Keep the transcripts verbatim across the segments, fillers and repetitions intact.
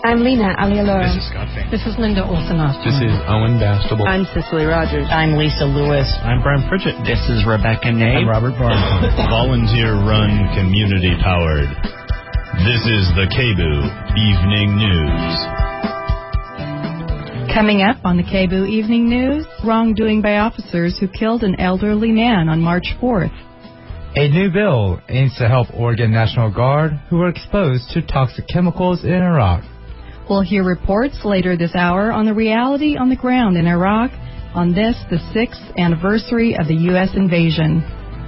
I'm Lena Alialora. This is Scott Fane. This is Linda Olsen-Austin. This is Owen Bastable. I'm Cicely Rogers. I'm Lisa Lewis. I'm Brian Pritchett. This is Rebecca Nave. I'm Robert Barnes. Volunteer-run, community-powered. This is the K B U Evening News. Coming up on the K B U Evening News, wrongdoing by officers who killed an elderly man on March fourth. A new bill aims to help Oregon National Guard who were exposed to toxic chemicals in Iraq. We'll hear reports later this hour on the reality on the ground in Iraq on this, the sixth anniversary of the U S invasion.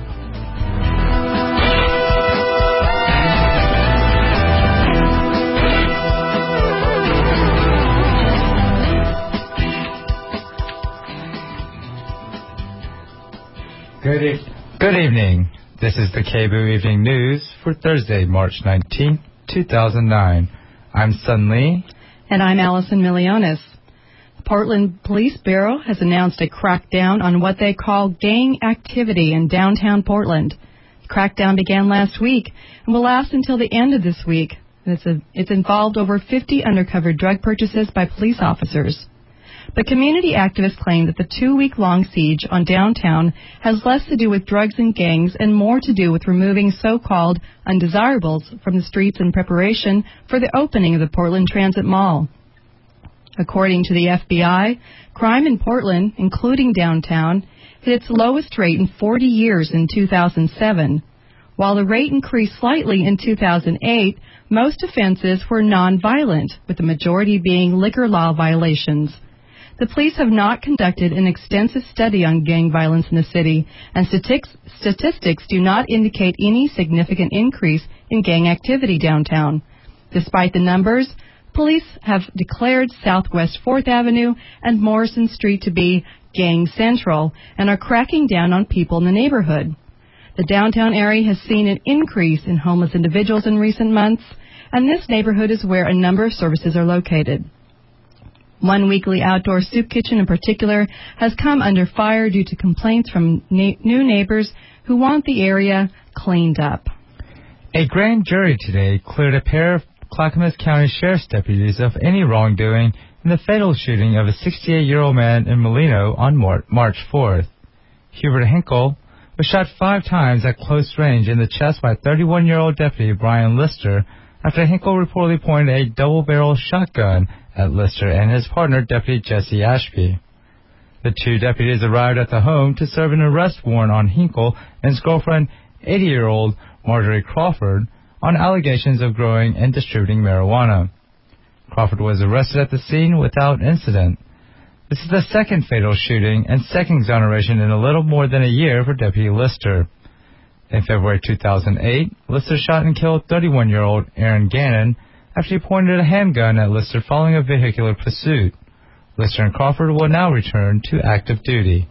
Good, e- good evening. This is the K B U Evening News for Thursday, March nineteenth, two thousand nine. I'm Sun Lee. And I'm Allison Milionis. The Portland Police Bureau has announced a crackdown on what they call gang activity in downtown Portland. The crackdown began last week and will last until the end of this week. It's, a, it's involved over fifty undercover drug purchases by police officers. But community activists claim that the two-week-long siege on downtown has less to do with drugs and gangs and more to do with removing so-called undesirables from the streets in preparation for the opening of the Portland Transit Mall. According to the F B I, crime in Portland, including downtown, hit its lowest rate in forty years in two thousand seven. While the rate increased slightly in two thousand eight, most offenses were nonviolent, with the majority being liquor law violations. The police have not conducted an extensive study on gang violence in the city, and statistics, statistics do not indicate any significant increase in gang activity downtown. Despite the numbers, police have declared Southwest fourth Avenue and Morrison Street to be gang central and are cracking down on people in the neighborhood. The downtown area has seen an increase in homeless individuals in recent months, and this neighborhood is where a number of services are located. One weekly outdoor soup kitchen in particular has come under fire due to complaints from na- new neighbors who want the area cleaned up. A grand jury today cleared a pair of Clackamas County Sheriff's deputies of any wrongdoing in the fatal shooting of a sixty-eight-year-old man in Molino on Mar- March fourth. Hubert Hinkle was shot five times at close range in the chest by thirty-one-year-old deputy Brian Lister after Hinkle reportedly pointed a double-barrel shotgun at Lister and his partner, Deputy Jesse Ashby. The two deputies arrived at the home to serve an arrest warrant on Hinkle and his girlfriend, eighty-year-old Marjorie Crawford, on allegations of growing and distributing marijuana. Crawford was arrested at the scene without incident. This is the second fatal shooting and second exoneration in a little more than a year for Deputy Lister. In February two thousand eight, Lister shot and killed thirty-one-year-old Aaron Gannon after he pointed a handgun at Lister following a vehicular pursuit. Lister and Crawford will now return to active duty.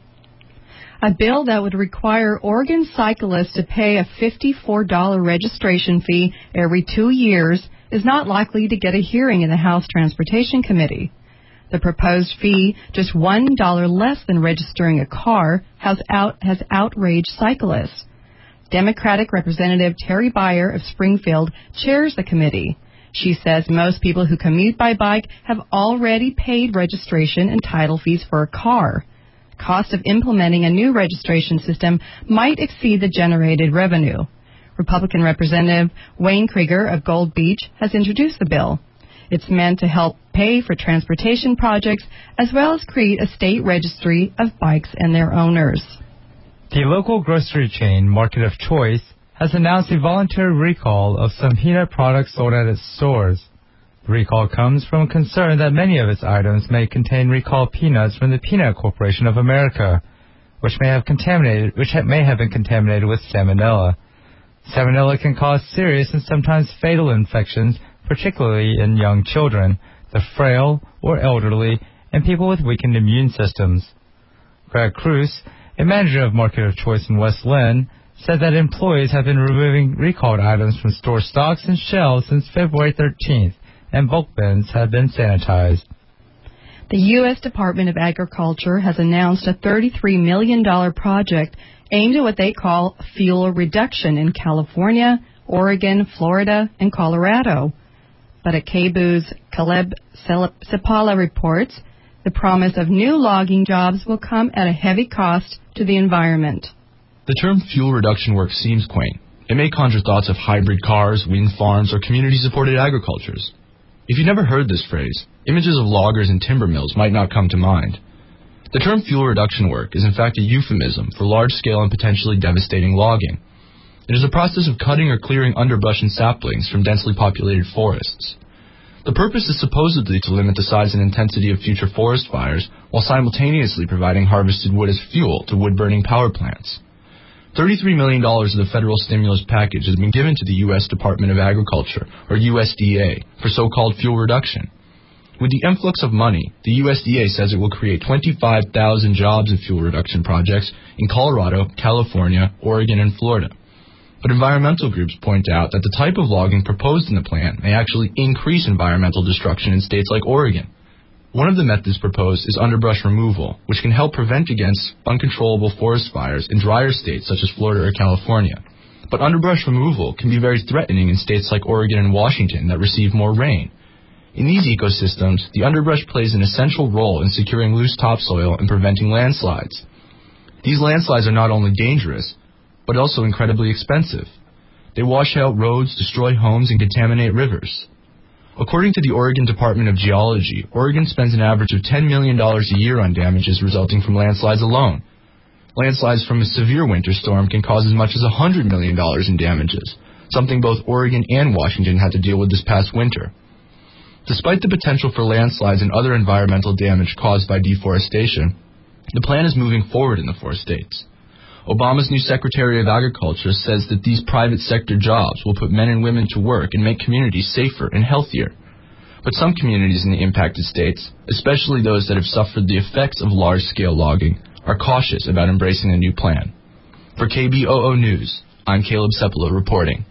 A bill that would require Oregon cyclists to pay a fifty-four dollars registration fee every two years is not likely to get a hearing in the House Transportation Committee. The proposed fee, just one dollar less than registering a car, has, out, has outraged cyclists. Democratic Representative Terry Beyer of Springfield chairs the committee. She says most people who commute by bike have already paid registration and title fees for a car. Cost of implementing a new registration system might exceed the generated revenue. Republican Representative Wayne Krieger of Gold Beach has introduced the bill. It's meant to help pay for transportation projects as well as create a state registry of bikes and their owners. The local grocery chain Market of Choice has announced a voluntary recall of some peanut products sold at its stores. The recall comes from a concern that many of its items may contain recalled peanuts from the Peanut Corporation of America, which may have contaminated, which may have been contaminated with salmonella. Salmonella can cause serious and sometimes fatal infections, particularly in young children, the frail or elderly, and people with weakened immune systems. Greg Cruz, a manager of Market of Choice in West Lynn, said that employees have been removing recalled items from store stocks and shelves since February thirteenth, and bulk bins have been sanitized. The U S Department of Agriculture has announced a thirty-three million dollars project aimed at what they call fuel reduction in California, Oregon, Florida, and Colorado. but at K B U's Caleb Sipala reports the promise of new logging jobs will come at a heavy cost to the environment. The term fuel reduction work seems quaint. It may conjure thoughts of hybrid cars, wind farms, or community-supported agricultures. If you've never heard this phrase, images of loggers and timber mills might not come to mind. The term fuel reduction work is in fact a euphemism for large-scale and potentially devastating logging. It is a process of cutting or clearing underbrush and saplings from densely populated forests. The purpose is supposedly to limit the size and intensity of future forest fires while simultaneously providing harvested wood as fuel to wood-burning power plants. thirty-three million dollars of the federal stimulus package has been given to the U S Department of Agriculture, or U S D A, for so-called fuel reduction. With the influx of money, the U S D A says it will create twenty-five thousand jobs in fuel reduction projects in Colorado, California, Oregon, and Florida. But environmental groups point out that the type of logging proposed in the plan may actually increase environmental destruction in states like Oregon. One of the methods proposed is underbrush removal, which can help prevent against uncontrollable forest fires in drier states such as Florida or California. But underbrush removal can be very threatening in states like Oregon and Washington that receive more rain. In these ecosystems, the underbrush plays an essential role in securing loose topsoil and preventing landslides. These landslides are not only dangerous, but also incredibly expensive. They wash out roads, destroy homes, and contaminate rivers. According to the Oregon Department of Geology, Oregon spends an average of ten million dollars a year on damages resulting from landslides alone. Landslides from a severe winter storm can cause as much as one hundred million dollars in damages, something both Oregon and Washington had to deal with this past winter. Despite the potential for landslides and other environmental damage caused by deforestation, the plan is moving forward in the four states. Obama's new Secretary of Agriculture says that these private sector jobs will put men and women to work and make communities safer and healthier. But some communities in the impacted states, especially those that have suffered the effects of large-scale logging, are cautious about embracing the new plan. For K B O O News, I'm Caleb Sepala reporting.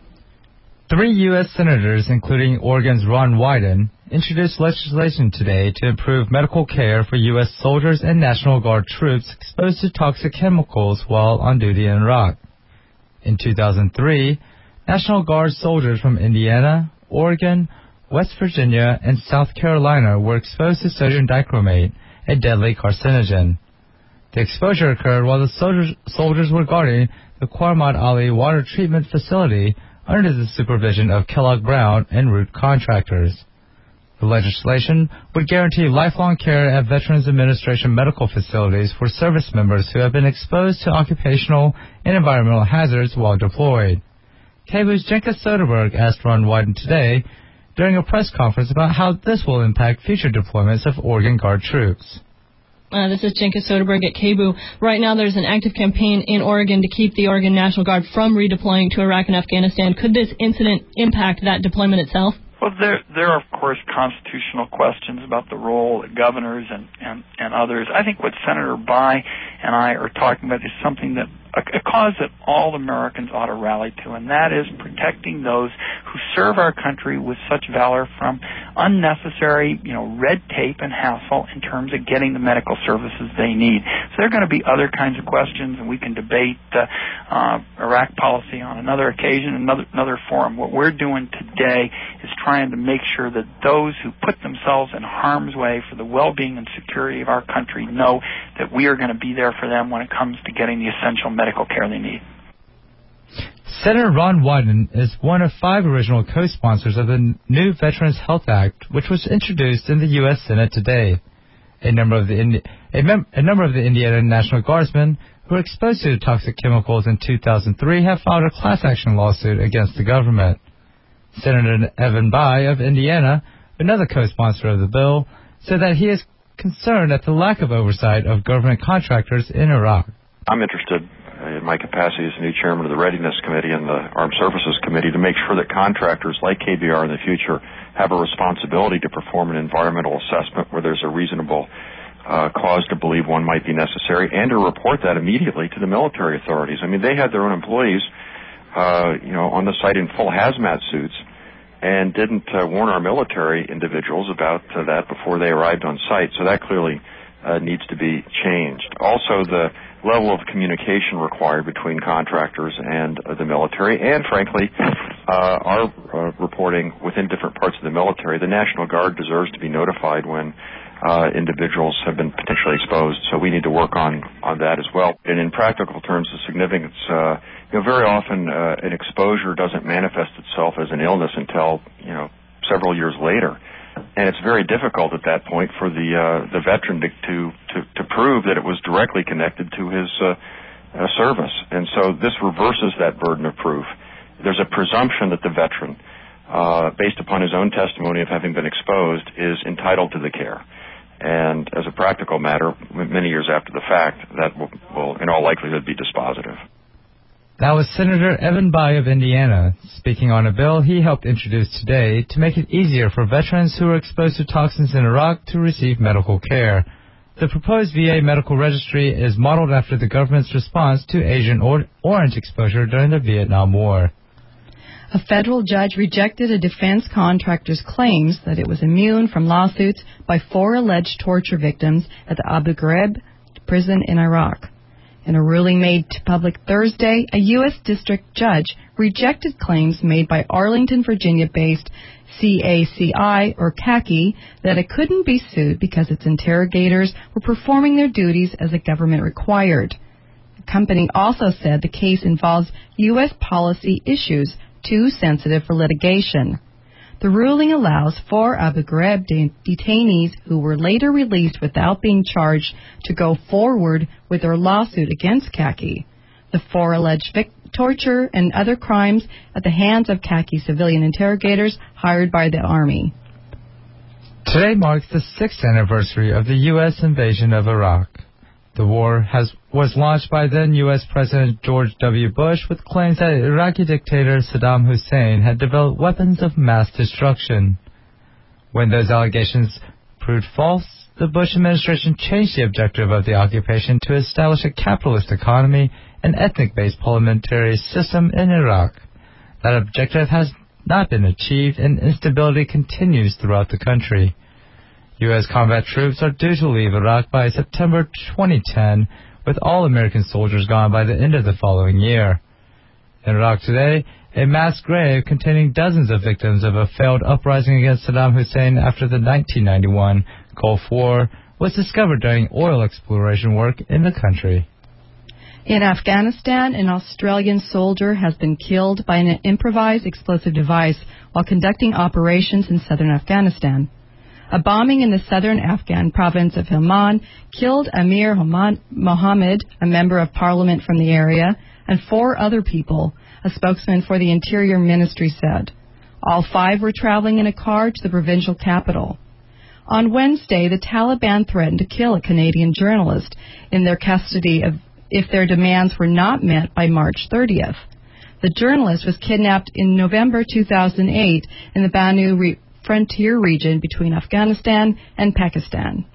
Three U S senators, including Oregon's Ron Wyden, introduced legislation today to improve medical care for U S soldiers and National Guard troops exposed to toxic chemicals while on duty in Iraq. In two thousand three, National Guard soldiers from Indiana, Oregon, West Virginia, and South Carolina were exposed to sodium dichromate, a deadly carcinogen. The exposure occurred while the soldiers, soldiers were guarding the Qamar Ali water treatment facility under the supervision of Kellogg Brown and Root contractors. The legislation would guarantee lifelong care at Veterans Administration medical facilities for service members who have been exposed to occupational and environmental hazards while deployed. K B U's Jenka Soderberg asked Ron Wyden today during a press conference about how this will impact future deployments of Oregon Guard troops. Uh, this is Jenka Soderberg at K B U. Right now there's an active campaign in Oregon to keep the Oregon National Guard from redeploying to Iraq and Afghanistan. Could this incident impact that deployment itself? Well, there, there are, of course, constitutional questions about the role of governors and, and, and others. I think what Senator Bayh and I are talking about is something that a, a cause that all Americans ought to rally to, and that is protecting those who serve our country with such valor from unnecessary, you know, red tape and hassle in terms of getting the medical services they need. So there are going to be other kinds of questions, and we can debate uh, uh, Iraq policy on another occasion, another another forum. What we're doing today is trying to make sure that those who put themselves in harm's way for the well-being and security of our country know that we are going to be there for them when it comes to getting the essential medical care they need. Senator Ron Wyden is one of five original co-sponsors of the new Veterans Health Act, which was introduced in the U S Senate today. A number of the Indi- a, mem- a number of the Indiana National Guardsmen who were exposed to toxic chemicals in two thousand three have filed a class action lawsuit against the government. Senator Evan Bayh of Indiana, another co-sponsor of the bill, said that he is concerned at the lack of oversight of government contractors in Iraq. I'm interested in my capacity as the new chairman of the Readiness Committee and the Armed Services Committee to make sure that contractors like K B R in the future have a responsibility to perform an environmental assessment where there's a reasonable uh, cause to believe one might be necessary, and to report that immediately to the military authorities. I mean, they had their own employees, uh, you know, on the site in full hazmat suits, and didn't uh, warn our military individuals about uh, that before they arrived on site. So that clearly uh, needs to be changed. Also, the level of communication required between contractors and uh, the military, and frankly, uh, our uh, reporting within different parts of the military, the National Guard deserves to be notified when uh, individuals have been potentially exposed. So we need to work on, on that as well. And in practical terms, the significance, uh, you know, very often uh, an exposure doesn't manifest itself as an illness until, you know, several years later. And it's very difficult at that point for the uh, the veteran to, to, to, to prove that it was directly connected to his uh, uh, service. And so this reverses that burden of proof. There's a presumption that the veteran, uh, based upon his own testimony of having been exposed, is entitled to the care. And as a practical matter, many years after the fact, that will, will in all likelihood be dispositive. That was Senator Evan Bayh of Indiana, speaking on a bill he helped introduce today to make it easier for veterans who were exposed to toxins in Iraq to receive medical care. The proposed V A medical registry is modeled after the government's response to Agent Orange exposure during the Vietnam War. A federal judge rejected a defense contractor's claims that it was immune from lawsuits by four alleged torture victims at the Abu Ghraib prison in Iraq. In a ruling made public Thursday, a U S district judge rejected claims made by Arlington, Virginia-based C A C I, or C A C I, that it couldn't be sued because its interrogators were performing their duties as the government required. The company also said the case involves U S policy issues too sensitive for litigation. The ruling allows four Abu Ghraib de- detainees who were later released without being charged to go forward with their lawsuit against C A C I. The four alleged vic- torture and other crimes at the hands of C A C I civilian interrogators hired by the Army. Today marks the sixth anniversary of the U S invasion of Iraq. The war has was launched by then U S President George W. Bush with claims that Iraqi dictator Saddam Hussein had developed weapons of mass destruction. When those allegations proved false, the Bush administration changed the objective of the occupation to establish a capitalist economy and ethnic-based parliamentary system in Iraq. That objective has not been achieved, and instability continues throughout the country. U S combat troops are due to leave Iraq by September twenty ten, with all American soldiers gone by the end of the following year. In Iraq today, a mass grave containing dozens of victims of a failed uprising against Saddam Hussein after the nineteen ninety-one Gulf War was discovered during oil exploration work in the country. In Afghanistan, an Australian soldier has been killed by an improvised explosive device while conducting operations in southern Afghanistan. A bombing in the southern Afghan province of Helmand killed Amir Mohammed, a member of parliament from the area, and four other people, a spokesman for the Interior Ministry said. All five were traveling in a car to the provincial capital. On Wednesday, the Taliban threatened to kill a Canadian journalist in their custody of, if their demands were not met by March thirtieth. The journalist was kidnapped in November two thousand eight in the Banu re- frontier region between Afghanistan and Pakistan.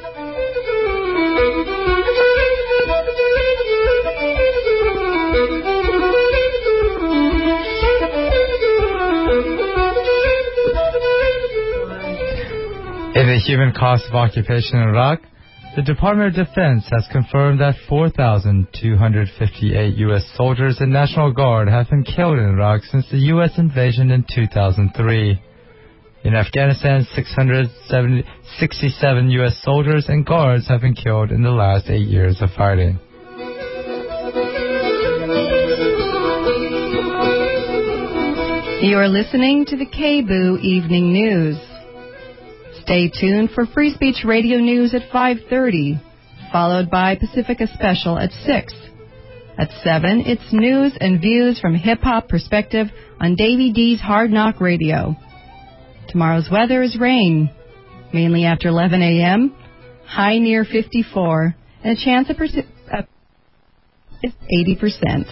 In the human cost of occupation in Iraq, the Department of Defense has confirmed that four thousand two hundred fifty-eight U S soldiers and National Guard have been killed in Iraq since the U S invasion in two thousand three. In Afghanistan, six hundred sixty-seven U S soldiers and guards have been killed in the last eight years of fighting. You are listening to the K B U Evening News. Stay tuned for Free Speech Radio News at five thirty, followed by Pacifica Special at six. At seven, it's news and views from hip-hop perspective on Davey D's Hard Knock Radio. Tomorrow's weather is rain, mainly after eleven a.m., high near fifty-four, and a chance of persi- uh, is eighty percent.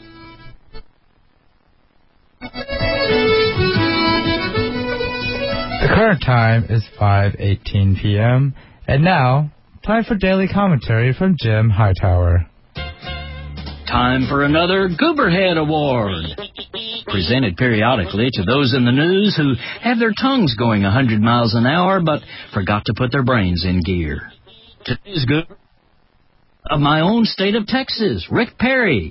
The current time is five eighteen p.m., and now, time for daily commentary from Jim Hightower. Time for another Gooberhead Award, presented periodically to those in the news who have their tongues going one hundred miles an hour but forgot to put their brains in gear. Today's Goober of my own state of Texas, Rick Perry.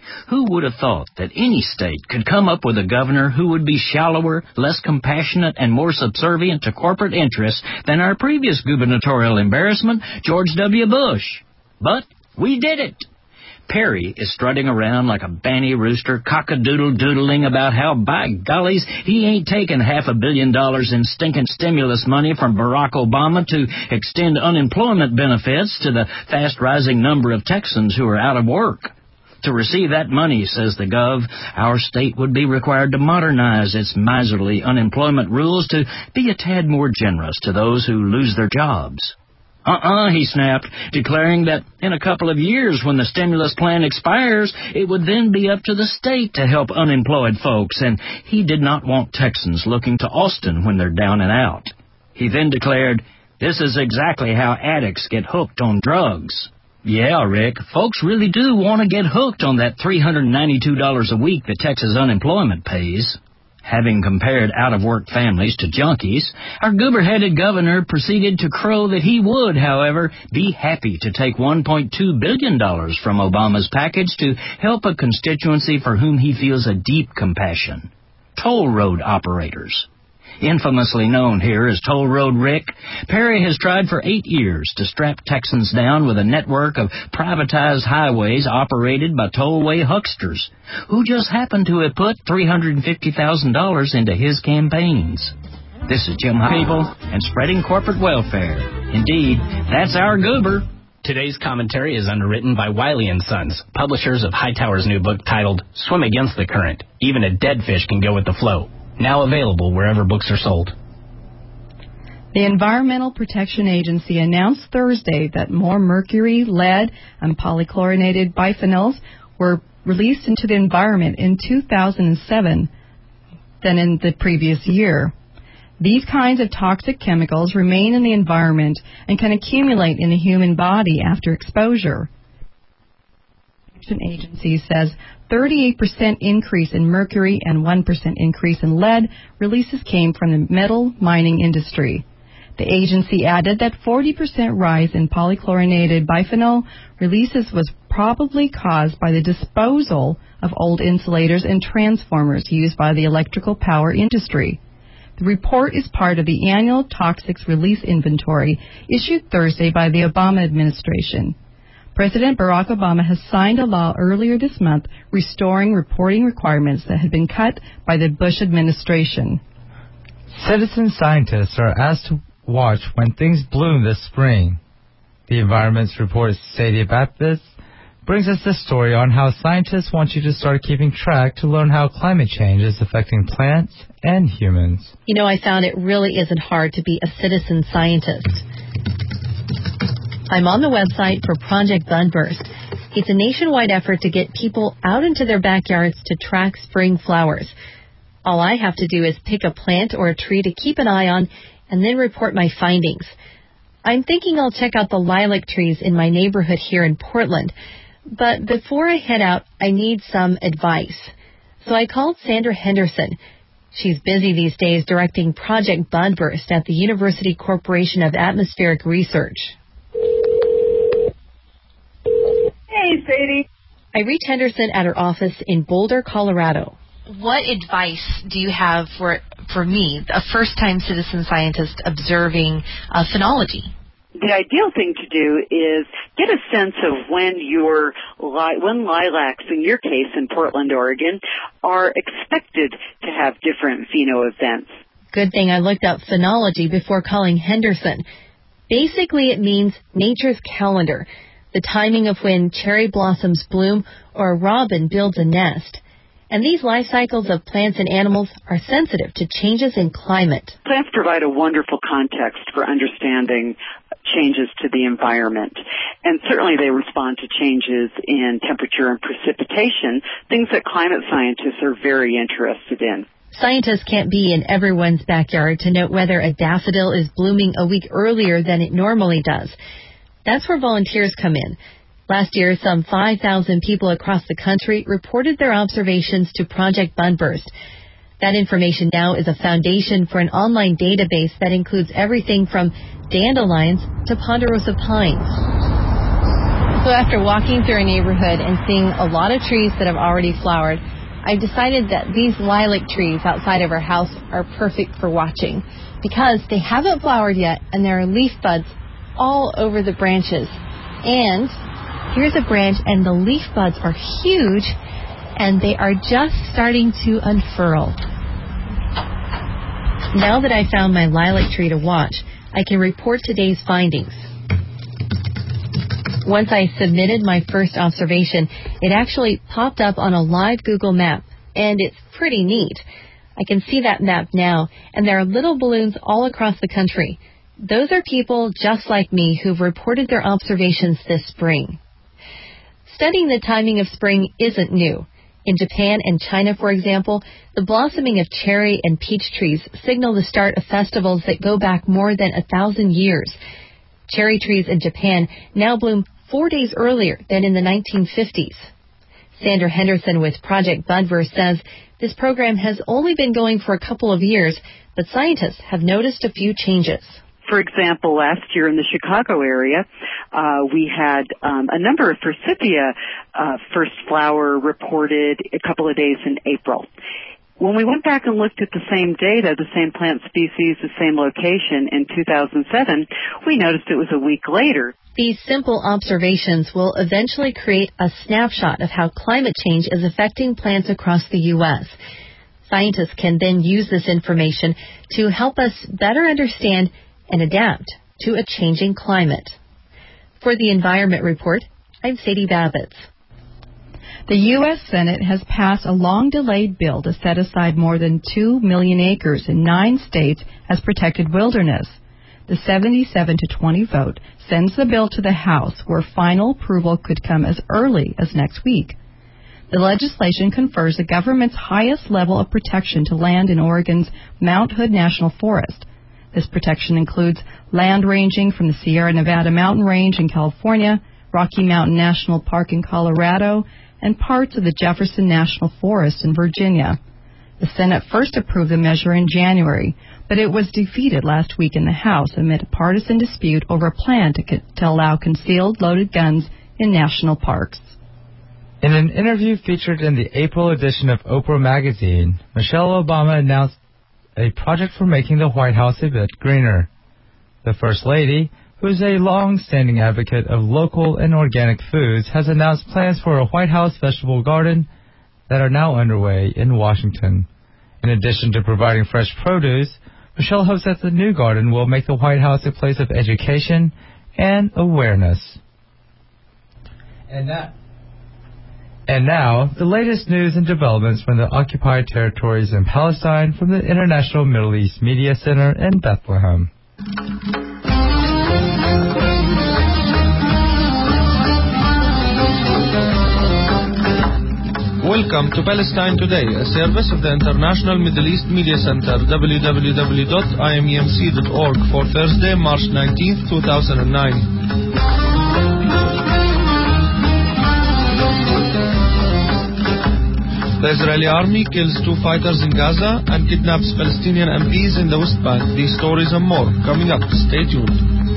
Who would have thought that any state could come up with a governor who would be shallower, less compassionate, and more subservient to corporate interests than our previous gubernatorial embarrassment, George W. Bush? But we did it. Perry is strutting around like a banny rooster, cock-a-doodle-doodling about how, by gollies, he ain't taking half a billion dollars in stinking stimulus money from Barack Obama to extend unemployment benefits to the fast-rising number of Texans who are out of work. To receive that money, says the Gov, our state would be required to modernize its miserly unemployment rules to be a tad more generous to those who lose their jobs. Uh-uh, he snapped, declaring that in a couple of years when the stimulus plan expires, it would then be up to the state to help unemployed folks, and he did not want Texans looking to Austin when they're down and out. He then declared, this is exactly how addicts get hooked on drugs. Yeah, Rick, folks really do want to get hooked on that three hundred ninety-two dollars a week that Texas unemployment pays. Having compared out-of-work families to junkies, our goober-headed governor proceeded to crow that he would, however, be happy to take one point two billion dollars from Obama's package to help a constituency for whom he feels a deep compassion: toll road operators. Infamously known here as Toll Road Rick, Perry has tried for eight years to strap Texans down with a network of privatized highways operated by tollway hucksters, who just happened to have put three hundred fifty thousand dollars into his campaigns. This is Jim People and spreading corporate welfare. Indeed, that's our goober. Today's commentary is underwritten by Wiley and Sons, publishers of Hightower's new book titled Swim Against the Current. Even a dead fish can go with the flow. Now available wherever books are sold. The Environmental Protection Agency announced Thursday that more mercury, lead, and polychlorinated biphenyls were released into the environment in two thousand seven than in the previous year. These kinds of toxic chemicals remain in the environment and can accumulate in the human body after exposure. The agency says thirty-eight percent increase in mercury and one percent increase in lead releases came from the metal mining industry. The agency added that forty percent rise in polychlorinated biphenyl releases was probably caused by the disposal of old insulators and transformers used by the electrical power industry. The report is part of the annual Toxics Release Inventory issued Thursday by the Obama administration. President Barack Obama has signed a law earlier this month restoring reporting requirements that had been cut by the Bush administration. Citizen scientists are asked to watch when things bloom this spring. The Environment's reporter's Sadie Baptist brings us this story on how scientists want you to start keeping track to learn how climate change is affecting plants and humans. You know, I found it really isn't hard to be a citizen scientist. I'm on the website for Project Bunburst. It's a nationwide effort to get people out into their backyards to track spring flowers. All I have to do is pick a plant or a tree to keep an eye on and then report my findings. I'm thinking I'll check out the lilac trees in my neighborhood here in Portland. But before I head out, I need some advice. So I called Sandra Henderson. She's busy these days directing Project Bunburst at the University Corporation of Atmospheric Research. Hey, Sadie. I reached Henderson at her office in Boulder, Colorado. What advice do you have for for me, a first-time citizen scientist observing uh, phenology? The ideal thing to do is get a sense of when your li- when lilacs, in your case in Portland, Oregon, are expected to have different pheno events. Good thing I looked up phenology before calling Henderson. Basically, it means nature's calendar, the timing of when cherry blossoms bloom or a robin builds a nest. And these life cycles of plants and animals are sensitive to changes in climate. Plants provide a wonderful context for understanding changes to the environment. And certainly they respond to changes in temperature and precipitation, things that climate scientists are very interested in. Scientists can't be in everyone's backyard to note whether a daffodil is blooming a week earlier than it normally does. That's where volunteers come in. Last year, some five thousand people across the country reported their observations to Project Bunburst. That information now is a foundation for an online database that includes everything from dandelions to ponderosa pines. So after walking through a neighborhood and seeing a lot of trees that have already flowered, I've decided that these lilac trees outside of our house are perfect for watching because they haven't flowered yet and there are leaf buds all over the branches. And here's a branch and the leaf buds are huge and they are just starting to unfurl. Now that I found my lilac tree to watch, I can report today's findings. Once I submitted my first observation, it actually popped up on a live Google map, and it's pretty neat. I can see that map now, and there are little balloons all across the country. Those are people just like me who've reported their observations this spring. Studying the timing of spring isn't new. In Japan and China, for example, the blossoming of cherry and peach trees signal the start of festivals that go back more than a thousand years. Cherry trees in Japan now bloom four days earlier than in the nineteen fifties. Sandra Henderson with Project Budverse says this program has only been going for a couple of years, but scientists have noticed a few changes. For example, last year in the Chicago area, uh, we had um, a number of forsythia uh, first flower reported a couple of days in April. When we went back and looked at the same data, the same plant species, the same location in two thousand seven, we noticed it was a week later. These simple observations will eventually create a snapshot of how climate change is affecting plants across the U S Scientists can then use this information to help us better understand and adapt to a changing climate. For the Environment Report, I'm Sadie Babbitts. The U S Senate has passed a long-delayed bill to set aside more than two million acres in nine states as protected wilderness. The seventy-seven to twenty vote sends the bill to the House, where final approval could come as early as next week. The legislation confers the government's highest level of protection to land in Oregon's Mount Hood National Forest. This protection includes land ranging from the Sierra Nevada mountain range in California, Rocky Mountain National Park in Colorado, and parts of the Jefferson National Forest in Virginia. The Senate first approved the measure in January, but it was defeated last week in the House amid a partisan dispute over a plan to, co- to allow concealed loaded guns in national parks. In an interview featured in the April edition of Oprah magazine, Michelle Obama announced a project for making the White House a bit greener. The First Lady, who is a long-standing advocate of local and organic foods, has announced plans for a White House vegetable garden that are now underway in Washington. In addition to providing fresh produce, Michelle hopes that the new garden will make the White House a place of education and awareness. And that And now, the latest news and developments from the occupied territories in Palestine from the International Middle East Media Center in Bethlehem. Welcome to Palestine Today, a service of the International Middle East Media Center, w w w dot i m e m c dot org, for Thursday, March nineteenth, two thousand nine. The Israeli army kills two fighters in Gaza and kidnaps Palestinian M Ps in the West Bank. These stories and more coming up. Stay tuned.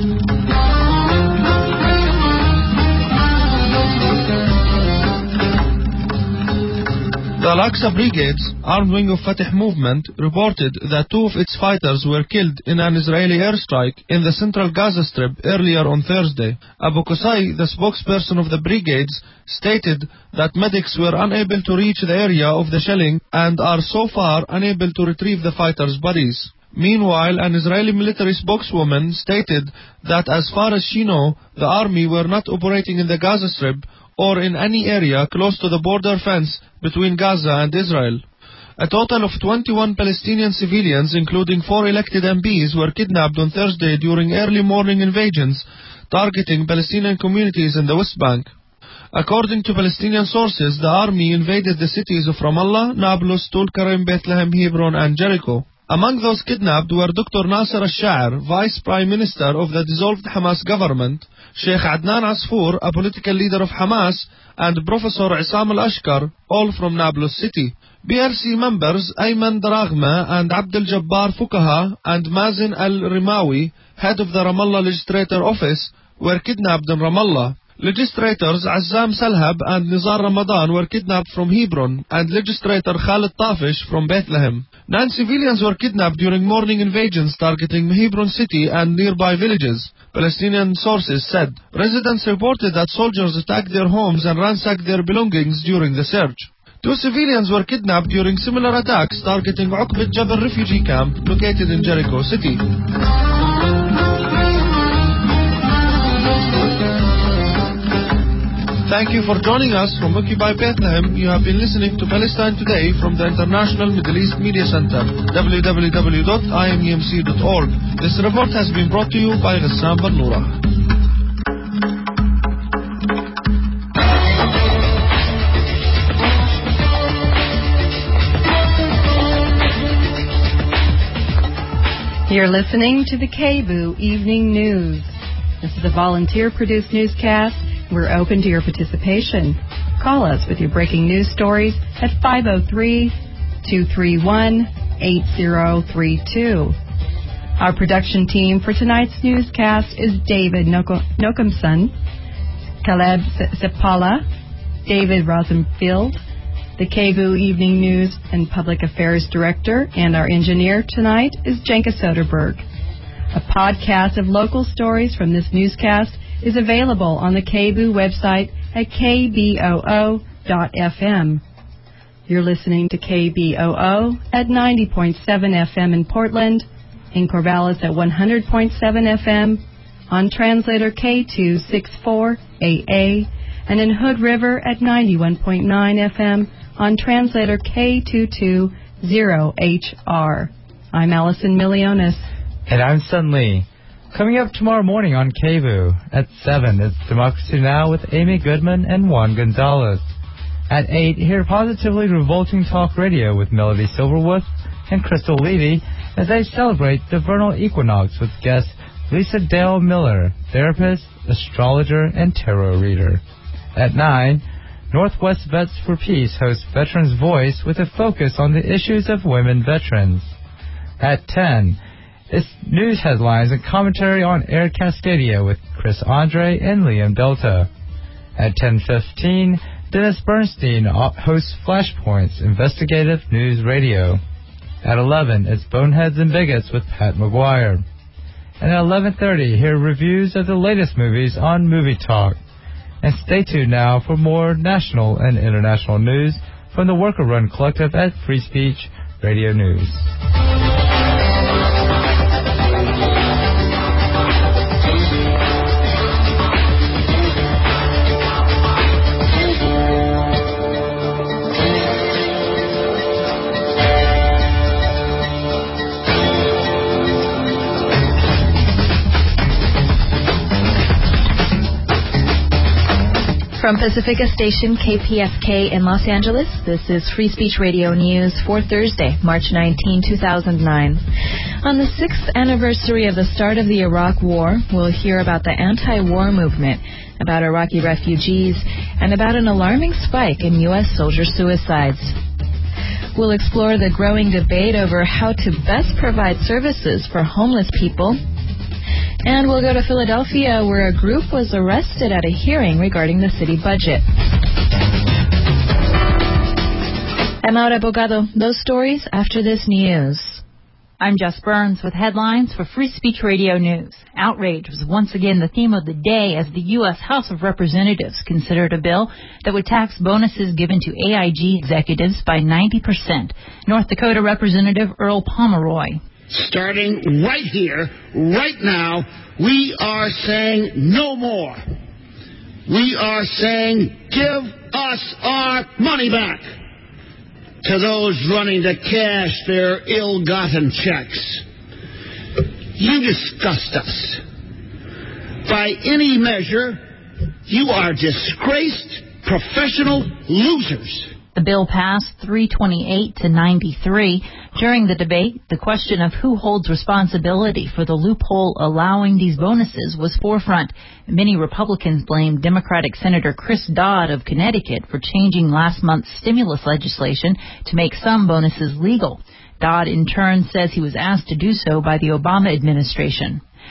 The Al-Aqsa Brigades, armed wing of Fatah movement, reported that two of its fighters were killed in an Israeli airstrike in the central Gaza Strip earlier on Thursday. Abu Qusay, the spokesperson of the brigades, stated that medics were unable to reach the area of the shelling and are so far unable to retrieve the fighters' bodies. Meanwhile, an Israeli military spokeswoman stated that as far as she knows, the army were not operating in the Gaza Strip or in any area close to the border fence between Gaza and Israel. A total of twenty-one Palestinian civilians, including four elected M Ps, were kidnapped on Thursday during early morning invasions targeting Palestinian communities in the West Bank. According to Palestinian sources, the army invaded the cities of Ramallah, Nablus, Tulkarem, Bethlehem, Hebron, and Jericho. Among those kidnapped were Doctor Nasser al-Sha'ar, Vice Prime Minister of the dissolved Hamas government, Sheikh Adnan Asfour, a political leader of Hamas, and Professor Isam al-Ashkar, all from Nablus city. B R C members Ayman Daraghma and Abdel Jabbar Fukaha and Mazen al-Rimawi, head of the Ramallah Legislator Office, were kidnapped in Ramallah. Legislators Azzam Salhab and Nizar Ramadan were kidnapped from Hebron, and legislator Khalid Tafish from Bethlehem. Nine civilians were kidnapped during morning invasions targeting Hebron city and nearby villages. Palestinian sources said residents reported that soldiers attacked their homes and ransacked their belongings during the search. Two civilians were kidnapped during similar attacks targeting Uqbat Jabal refugee camp located in Jericho city. Thank you for joining us from Occupy Bethlehem. You have been listening to Palestine Today from the International Middle East Media Center, w w w dot i m e m c dot org. This report has been brought to you by Ghassan Barnoura. You're listening to the K B U Evening News. This is a volunteer-produced newscast. We're open to your participation. Call us with your breaking news stories at five oh three, two three one, eight oh three two. Our production team for tonight's newscast is David Nokomson, Caleb Sepala, David Rosenfield, the K B U Evening News and Public Affairs Director, and our engineer tonight is Jenka Soderberg. A podcast of local stories from this newscast is available on the K B U website at k b o o dot f m. You're listening to K B O O at ninety point seven F M in Portland, in Corvallis at one hundred point seven F M, on translator K two sixty-four A A, and in Hood River at ninety-one point nine F M on translator K two twenty H R. I'm Allison Milionis. And I'm Sun Lee. Coming up tomorrow morning on K B U at seven, it's Democracy Now! With Amy Goodman and Juan Gonzalez. At eight, hear Positively Revolting Talk Radio with Melody Silverwood and Crystal Levy as they celebrate the vernal equinox with guest Lisa Dale Miller, therapist, astrologer, and tarot reader. At nine, Northwest Vets for Peace hosts Veterans Voice with a focus on the issues of women veterans. At ten, it's news headlines and commentary on Air Cascadia with Chris Andre and Liam Delta. At ten fifteen, Dennis Bernstein hosts Flashpoints, investigative news radio. At eleven, it's Boneheads and Bigots with Pat McGuire. And at eleven thirty, hear reviews of the latest movies on Movie Talk. And stay tuned now for more national and international news from the Worker Run Collective at Free Speech Radio News. From Pacifica Station K P F K in Los Angeles, this is Free Speech Radio News for Thursday, March nineteenth, two thousand nine. On the sixth anniversary of the start of the Iraq War, we'll hear about the anti-war movement, about Iraqi refugees, and about an alarming spike in U S soldier suicides. We'll explore the growing debate over how to best provide services for homeless people. And we'll go to Philadelphia, where a group was arrested at a hearing regarding the city budget. I'm Laura Bogado. Those stories after this news. I'm Jess Burns with headlines for Free Speech Radio News. Outrage was once again the theme of the day as the U S House of Representatives considered a bill that would tax bonuses given to A I G executives by ninety percent. North Dakota Representative Earl Pomeroy. Starting right here, right now, we are saying no more. We are saying give us our money back to those running to cash their ill-gotten checks. You disgust us. By any measure, you are disgraced professional losers. The bill passed three twenty-eight to ninety-three. During the debate, the question of who holds responsibility for the loophole allowing these bonuses was forefront. Many Republicans blamed Democratic Senator Chris Dodd of Connecticut for changing last month's stimulus legislation to make some bonuses legal. Dodd, in turn, says he was asked to do so by the Obama administration.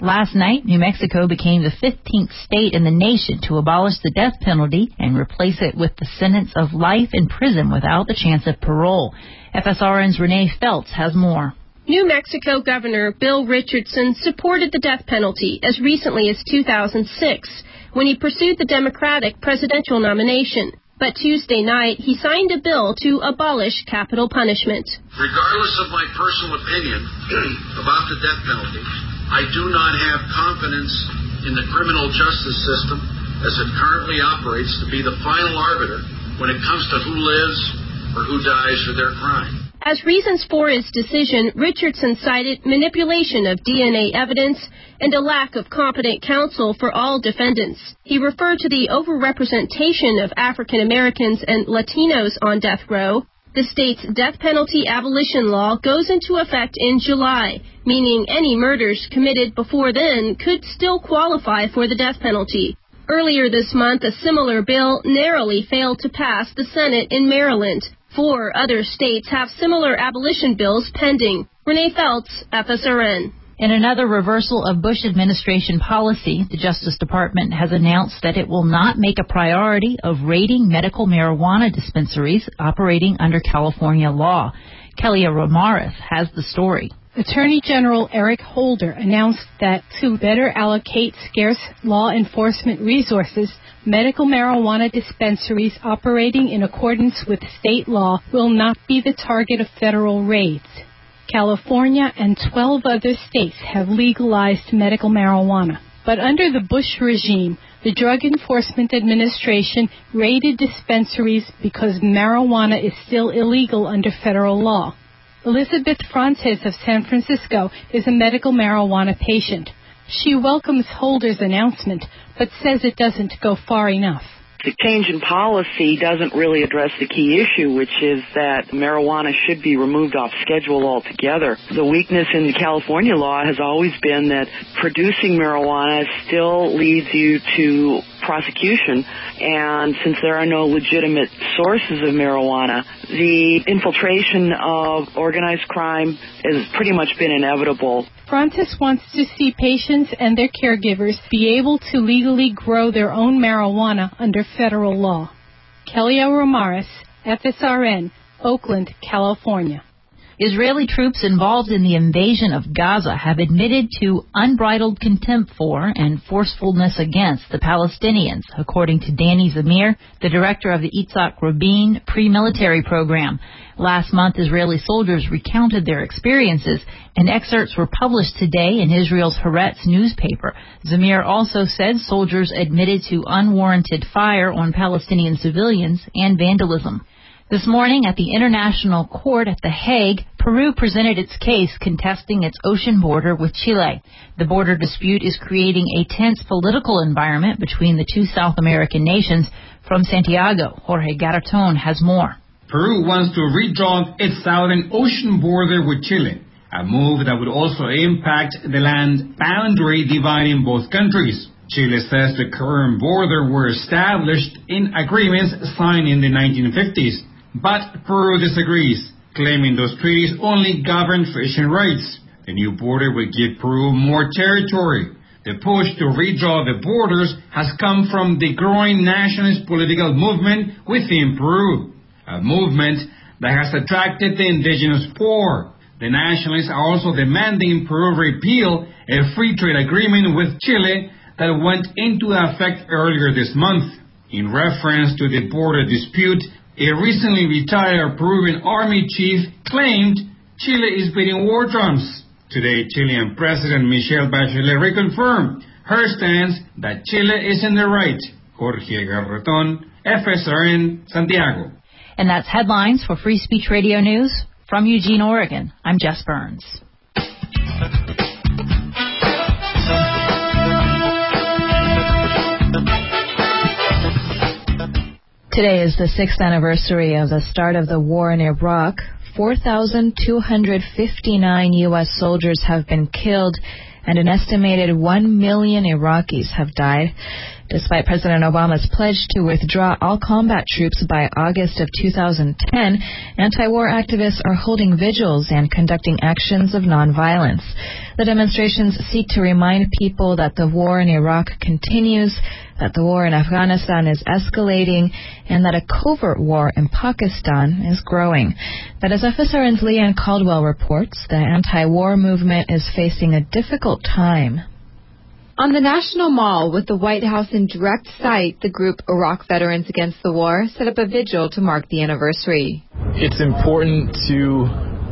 Last night, New Mexico became the fifteenth state in the nation to abolish the death penalty and replace it with the sentence of life in prison without the chance of parole. F S R N's Renee Feltz has more. New Mexico Governor Bill Richardson supported the death penalty as recently as two thousand six, when he pursued the Democratic presidential nomination. But Tuesday night, he signed a bill to abolish capital punishment. Regardless of my personal opinion about the death penalty, I do not have confidence in the criminal justice system as it currently operates to be the final arbiter when it comes to who lives or who dies for their crime. As reasons for his decision, Richardson cited manipulation of D N A evidence and a lack of competent counsel for all defendants. He referred to the overrepresentation of African Americans and Latinos on death row. The state's death penalty abolition law goes into effect in July, meaning any murders committed before then could still qualify for the death penalty. Earlier this month, a similar bill narrowly failed to pass the Senate in Maryland. Four other states have similar abolition bills pending. Renee Feltz, F S R N. In another reversal of Bush administration policy, the Justice Department has announced that it will not make a priority of raiding medical marijuana dispensaries operating under California law. Kelia Ramirez has the story. Attorney General Eric Holder announced that to better allocate scarce law enforcement resources, medical marijuana dispensaries operating in accordance with state law will not be the target of federal raids. California and twelve other states have legalized medical marijuana. But under the Bush regime, the Drug Enforcement Administration raided dispensaries because marijuana is still illegal under federal law. Elizabeth Frances of San Francisco is a medical marijuana patient. She welcomes Holder's announcement, but says it doesn't go far enough. The change in policy doesn't really address the key issue, which is that marijuana should be removed off schedule altogether. The weakness in the California law has always been that producing marijuana still leads you to prosecution, and since there are no legitimate sources of marijuana, the infiltration of organized crime has pretty much been inevitable. Francis wants to see patients and their caregivers be able to legally grow their own marijuana under federal law. Kelia Ramirez, F S R N, Oakland, California. Israeli troops involved in the invasion of Gaza have admitted to unbridled contempt for and forcefulness against the Palestinians, according to Danny Zamir, the director of the Yitzhak Rabin pre-military program. Last month, Israeli soldiers recounted their experiences, and excerpts were published today in Israel's Haaretz newspaper. Zamir also said soldiers admitted to unwarranted fire on Palestinian civilians and vandalism. This morning at the International Court at The Hague, Peru presented its case contesting its ocean border with Chile. The border dispute is creating a tense political environment between the two South American nations. From Santiago, Jorge Garatón has more. Peru wants to redraw its southern ocean border with Chile, a move that would also impact the land boundary dividing both countries. Chile says the current border were established in agreements signed in the nineteen fifties. But Peru disagrees, claiming those treaties only govern fishing rights. The new border would give Peru more territory. The push to redraw the borders has come from the growing nationalist political movement within Peru, a movement that has attracted the indigenous poor. The nationalists are also demanding Peru repeal a free trade agreement with Chile that went into effect earlier this month. In reference to the border dispute, a recently retired Peruvian army chief claimed Chile is beating war drums. Today, Chilean President Michelle Bachelet reconfirmed her stance that Chile is in the right. Jorge Garretón, F S R N, Santiago. And that's headlines for Free Speech Radio News. From Eugene, Oregon, I'm Jess Burns. Today is the sixth anniversary of the start of the war in Iraq. four thousand two hundred fifty-nine U S soldiers have been killed, and an estimated one million Iraqis have died. Despite President Obama's pledge to withdraw all combat troops by August of two thousand ten, anti-war activists are holding vigils and conducting actions of nonviolence. The demonstrations seek to remind people that the war in Iraq continues, that the war in Afghanistan is escalating, and that a covert war in Pakistan is growing. But as F S R N's Leanne Caldwell reports, the anti-war movement is facing a difficult time. On the National Mall with the White House in direct sight, the group Iraq Veterans Against the War set up a vigil to mark the anniversary. It's important to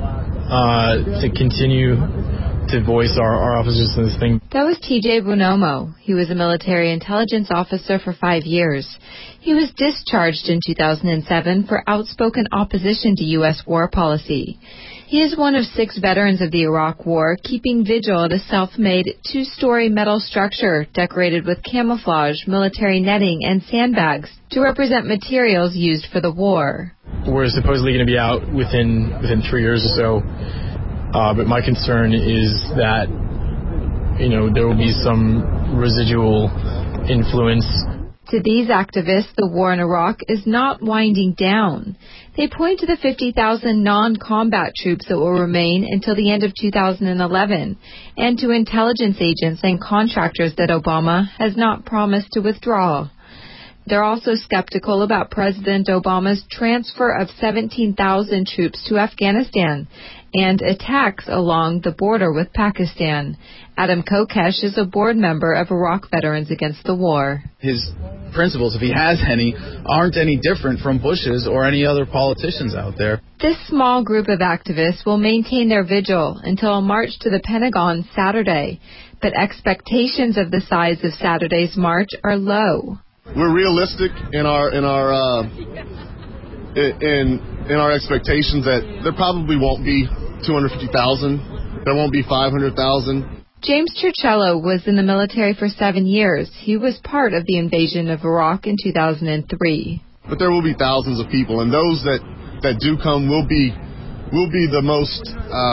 uh, to continue to voice our, our opposition to this thing. That was T J Bonomo. He was a military intelligence officer for five years. He was discharged in two thousand seven for outspoken opposition to U S war policy. He is one of six veterans of the Iraq War, keeping vigil at a self-made two-story metal structure decorated with camouflage, military netting, and sandbags to represent materials used for the war. We're supposedly going to be out within within three years or so, uh, but my concern is that, you know, there will be some residual influence. To these activists, the war in Iraq is not winding down. They point to the fifty thousand non-combat troops that will remain until the end of two thousand eleven, and to intelligence agents and contractors that Obama has not promised to withdraw. They're also skeptical about President Obama's transfer of seventeen thousand troops to Afghanistan and attacks along the border with Pakistan. Adam Kokesh is a board member of Iraq Veterans Against the War. His principles, if he has any, aren't any different from Bush's or any other politicians out there. This small group of activists will maintain their vigil until a march to the Pentagon Saturday, but expectations of the size of Saturday's march are low. We're realistic in our in our uh, in in our expectations that there probably won't be two hundred fifty thousand. There won't be five hundred thousand. James Churchello was in the military for seven years. He was part of the invasion of Iraq in two thousand three. But there will be thousands of people, and those that, that do come will be will be the most.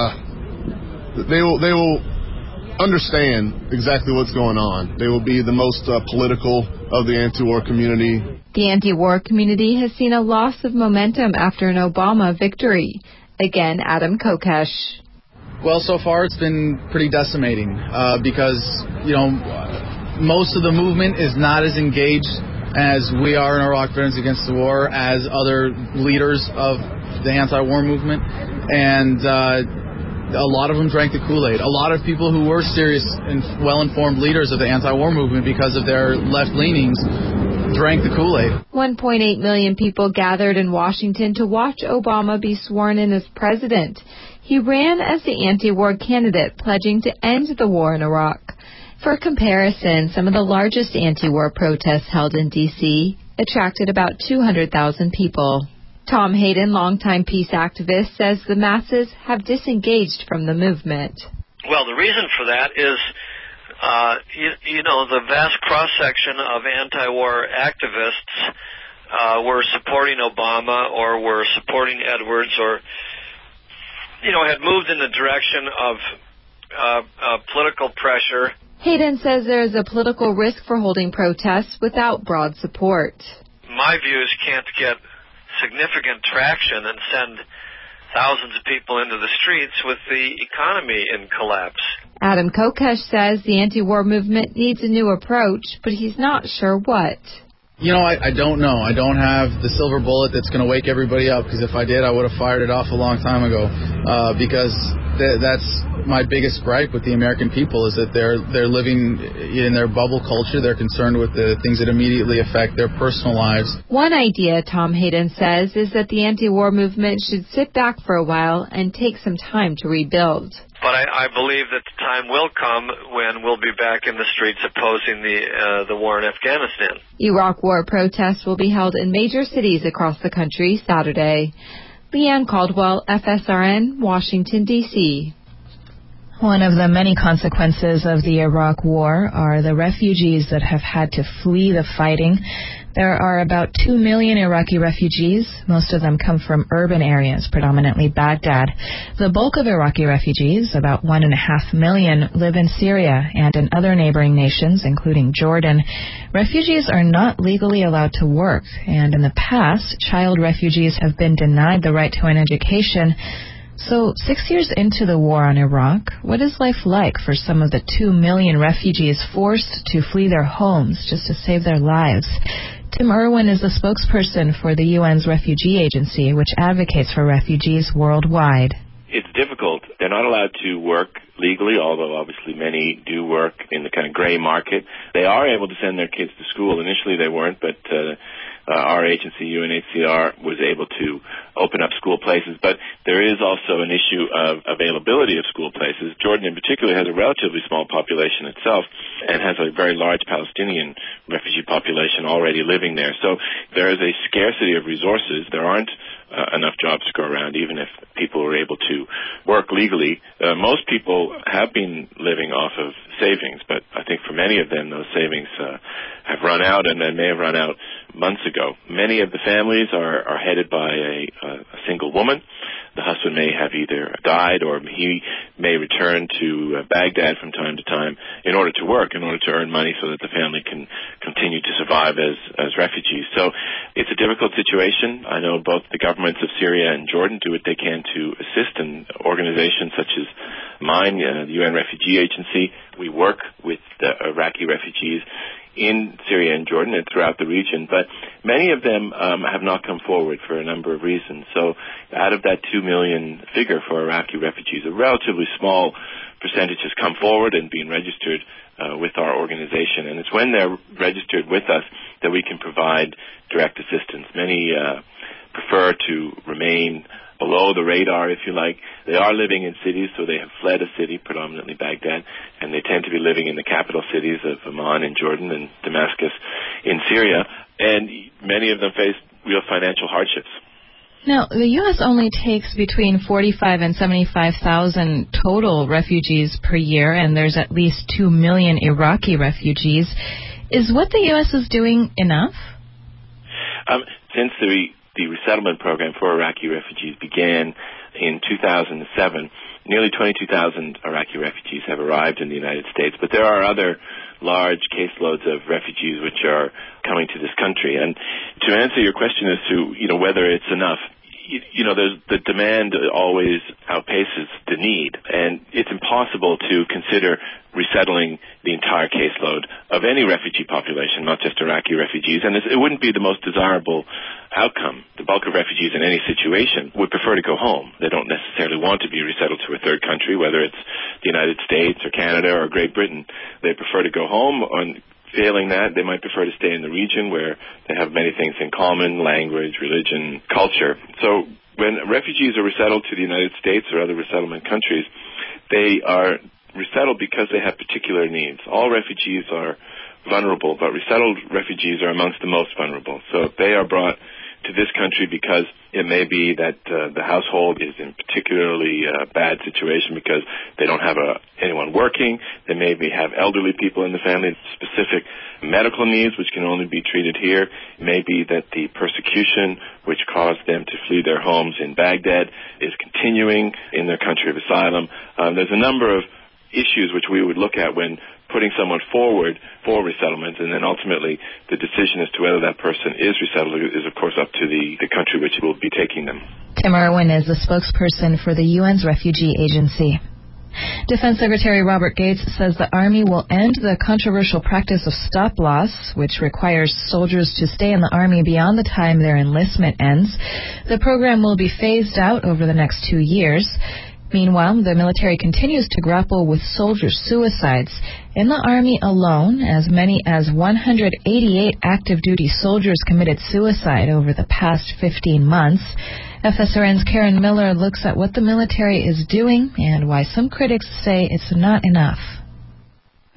Uh, they will they will understand exactly what's going on. They will be the most uh, political of the anti-war community. The anti-war community has seen a loss of momentum after an Obama victory. Again, Adam Kokesh. Well, so far it's been pretty decimating uh, because, you know, most of the movement is not as engaged as we are in Iraq Veterans Against the War as other leaders of the anti-war movement. And uh, a lot of them drank the Kool-Aid. A lot of people who were serious and well-informed leaders of the anti-war movement because of their left leanings drank the Kool-Aid. one point eight million people gathered in Washington to watch Obama be sworn in as president. He ran as the anti-war candidate, pledging to end the war in Iraq. For comparison, some of the largest anti-war protests held in D C attracted about two hundred thousand people. Tom Hayden, longtime peace activist, says the masses have disengaged from the movement. Well, the reason for that is, uh, you, you know, the vast cross-section of anti-war activists uh, were supporting Obama or were supporting Edwards or, you know, had moved in the direction of uh, uh, political pressure. Hayden says there is a political risk for holding protests without broad support. My view is can't get significant traction and send thousands of people into the streets with the economy in collapse. Adam Kokesh says the anti-war movement needs a new approach, but he's not sure what. You know, I, I don't know. I don't have the silver bullet that's going to wake everybody up, because if I did, I would have fired it off a long time ago. Uh, because th- that's my biggest gripe with the American people, is that they're they're living in their bubble culture. They're concerned with the things that immediately affect their personal lives. One idea, Tom Hayden says, is that the anti-war movement should sit back for a while and take some time to rebuild. But I, I believe that the time will come when we'll be back in the streets opposing the uh, the war in Afghanistan. Iraq war protests will be held in major cities across the country Saturday. Leanne Caldwell, F S R N, Washington, D C One of the many consequences of the Iraq war are the refugees that have had to flee the fighting. There are about two million Iraqi refugees. Most of them come from urban areas, predominantly Baghdad. The bulk of Iraqi refugees, about one and a half million, live in Syria and in other neighboring nations, including Jordan. Refugees are not legally allowed to work, and in the past, child refugees have been denied the right to an education. So, six years into the war on Iraq, what is life like for some of the two million refugees forced to flee their homes just to save their lives? Tim Irwin is the spokesperson for the U N's Refugee Agency, which advocates for refugees worldwide. It's difficult. They're not allowed to work legally, although obviously many do work in the kind of gray market. They are able to send their kids to school. Initially they weren't, but uh, uh, our agency, U N H C R, was able to open up school places. But there is also an issue of availability of school places. Jordan in particular has a relatively small population itself and has a very large Palestinian refugee population already living there. So there is a scarcity of resources. There aren't Uh, enough jobs to go around, even if people were able to work legally. Uh, most people have been living off of savings, but I think for many of them, those savings uh, have run out, and they may have run out months ago. Many of the families are, are headed by a, a single woman. The husband may have either died or he may return to uh, Baghdad from time to time in order to work, in order to earn money so that the family can continue to survive as, as refugees. So it's a difficult situation. I know both the governments of Syria and Jordan do what they can to assist, in organizations such as mine, uh, the U N Refugee Agency. We work with the Iraqi refugees in Syria and Jordan and throughout the region, but many of them um, have not come forward for a number of reasons. So out of that two million figure for Iraqi refugees, a relatively small percentage has come forward and been registered uh, with our organization, and it's when they're registered with us that we can provide direct assistance. Many uh, prefer to remain below the radar, if you like. They are living in cities, so they have fled a city, predominantly Baghdad, and they tend to be living in the capital cities of Amman in Jordan and Damascus in Syria, and many of them face real financial hardships. Now, the U S only takes between forty-five and seventy-five thousand total refugees per year, and there's at least two million Iraqi refugees. Is what the U S is doing enough? Um, since the The resettlement program for Iraqi refugees began in two thousand seven. Nearly twenty-two thousand Iraqi refugees have arrived in the United States, but there are other large caseloads of refugees which are coming to this country. And to answer your question as to, you know, whether it's enough, you, you know, there's, the demand always outpaces the need, and it's impossible to consider resettling the entire caseload of any refugee population, not just Iraqi refugees, and it wouldn't be the most desirable outcome. The bulk of refugees in any situation would prefer to go home. They don't necessarily want to be resettled to a third country, whether it's the United States or Canada or Great Britain. They prefer to go home. On failing that, they might prefer to stay in the region where they have many things in common: language, religion, culture. So when refugees are resettled to the United States or other resettlement countries, they are resettled because they have particular needs. All refugees are vulnerable, but resettled refugees are amongst the most vulnerable. So they are brought to this country because it may be that uh, the household is in particularly uh, bad situation because they don't have a, anyone working. They maybe have elderly people in the family, specific medical needs which can only be treated here. It may be that the persecution which caused them to flee their homes in Baghdad is continuing in their country of asylum. Um, there's a number of issues which we would look at when putting someone forward for resettlement, and then ultimately the decision as to whether that person is resettled is, of course, up to the, the country which will be taking them. Tim Irwin is the spokesperson for the U N's Refugee Agency. Defense Secretary Robert Gates says the Army will end the controversial practice of stop-loss, which requires soldiers to stay in the Army beyond the time their enlistment ends. The program will be phased out over the next two years. Meanwhile, the military continues to grapple with soldier suicides. In the Army alone, as many as one hundred eighty-eight active duty soldiers committed suicide over the past fifteen months. F S R N's Karen Miller looks at what the military is doing and why some critics say it's not enough.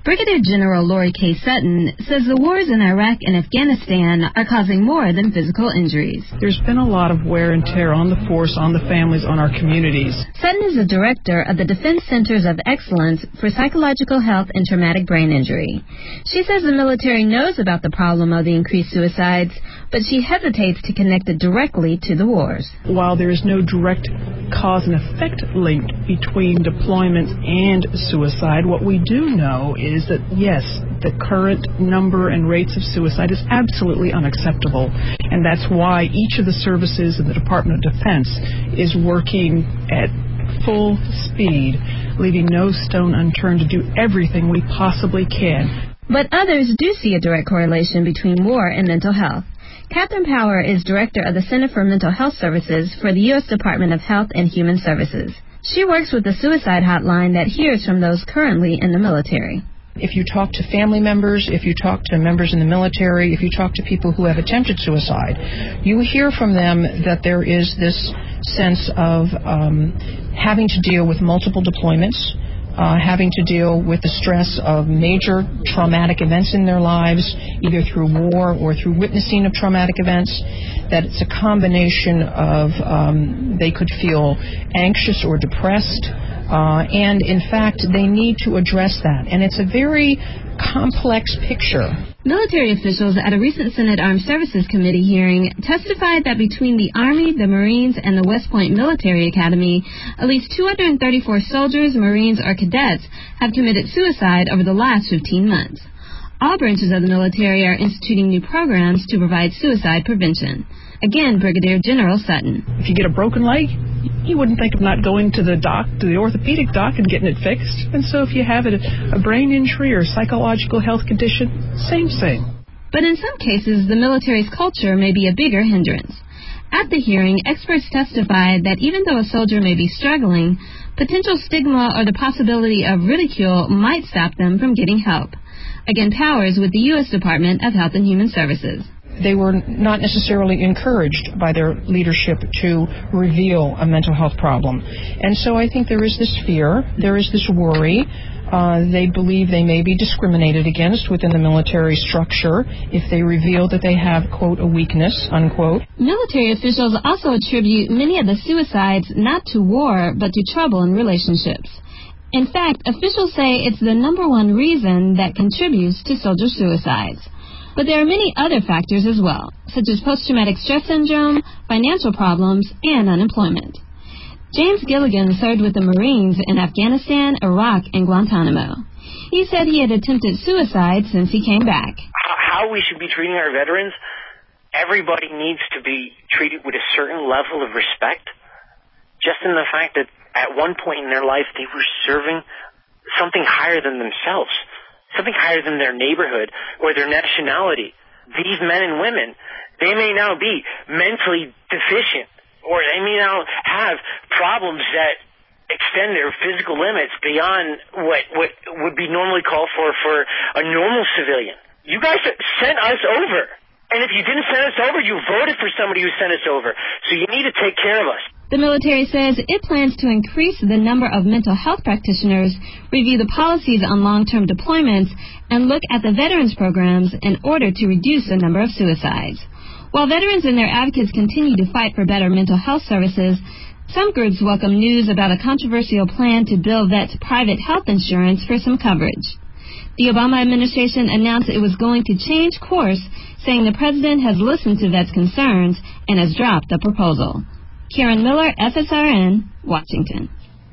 Brigadier General Lori K. Sutton says the wars in Iraq and Afghanistan are causing more than physical injuries. There's been a lot of wear and tear on the force, on the families, on our communities. Sutton is the director of the Defense Centers of Excellence for Psychological Health and Traumatic Brain Injury. She says the military knows about the problem of the increased suicides, but she hesitates to connect it directly to the wars. While there is no direct cause and effect link between deployments and suicide, what we do know is is that, yes, the current number and rates of suicide is absolutely unacceptable. And that's why each of the services in the Department of Defense is working at full speed, leaving no stone unturned to do everything we possibly can. But others do see a direct correlation between war and mental health. Catherine Power is director of the Center for Mental Health Services for the U S Department of Health and Human Services. She works with the suicide hotline that hears from those currently in the military. If you talk to family members, if you talk to members in the military, if you talk to people who have attempted suicide, you hear from them that there is this sense of um, having to deal with multiple deployments, uh, having to deal with the stress of major traumatic events in their lives, either through war or through witnessing of traumatic events, that it's a combination of um, they could feel anxious or depressed. Uh, and, in fact, they need to address that. And it's a very complex picture. Military officials at a recent Senate Armed Services Committee hearing testified that between the Army, the Marines, and the West Point Military Academy, at least two hundred thirty-four soldiers, Marines, or cadets have committed suicide over the last fifteen months. All branches of the military are instituting new programs to provide suicide prevention. Again, Brigadier General Sutton. If you get a broken leg, you wouldn't think of not going to the doc, to the orthopedic doc, and getting it fixed. And so if you have a, a brain injury or psychological health condition, same thing. But in some cases, the military's culture may be a bigger hindrance. At the hearing, experts testified that even though a soldier may be struggling, potential stigma or the possibility of ridicule might stop them from getting help. Again, Powers with the U S Department of Health and Human Services. They were not necessarily encouraged by their leadership to reveal a mental health problem. And so I think there is this fear, there is this worry. Uh, they believe they may be discriminated against within the military structure if they reveal that they have, quote, a weakness, unquote. Military officials also attribute many of the suicides not to war, but to trouble in relationships. In fact, officials say it's the number one reason that contributes to soldier suicides. But there are many other factors as well, such as post-traumatic stress syndrome, financial problems, and unemployment. James Gilligan served with the Marines in Afghanistan, Iraq, and Guantanamo. He said he had attempted suicide since he came back. How we should be treating our veterans, everybody needs to be treated with a certain level of respect, just in the fact that at one point in their life they were serving something higher than themselves. Something higher than their neighborhood or their nationality. These men and women, they may now be mentally deficient, or they may now have problems that extend their physical limits beyond what, what would be normally called for for a normal civilian. You guys sent us over. And if you didn't send us over, you voted for somebody who sent us over. So you need to take care of us. The military says it plans to increase the number of mental health practitioners, review the policies on long-term deployments, and look at the veterans programs in order to reduce the number of suicides. While veterans and their advocates continue to fight for better mental health services, some groups welcome news about a controversial plan to bill vets private health insurance for some coverage. The Obama administration announced it was going to change course, saying the president has listened to vets' concerns and has dropped the proposal. Karen Miller, F S R N, Washington.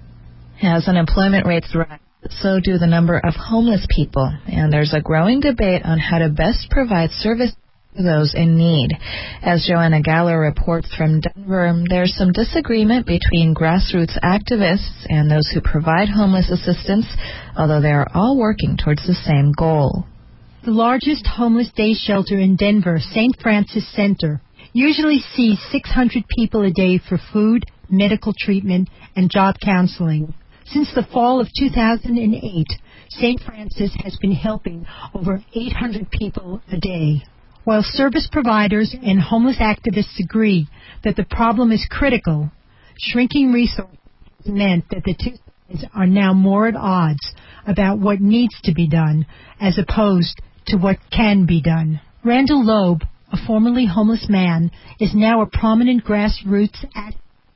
As unemployment rates rise, so do the number of homeless people, and there's a growing debate on how to best provide service to those in need. As Joanna Galler reports from Denver, there's some disagreement between grassroots activists and those who provide homeless assistance, although they are all working towards the same goal. The largest homeless day shelter in Denver, Saint Francis Center, usually sees six hundred people a day for food, medical treatment, and job counseling. Since the fall of two thousand eight, Saint Francis has been helping over eight hundred people a day. While service providers and homeless activists agree that the problem is critical, shrinking resources meant that the two sides are now more at odds about what needs to be done as opposed to what can be done. Randall Loeb, a formerly homeless man, is now a prominent grassroots activist.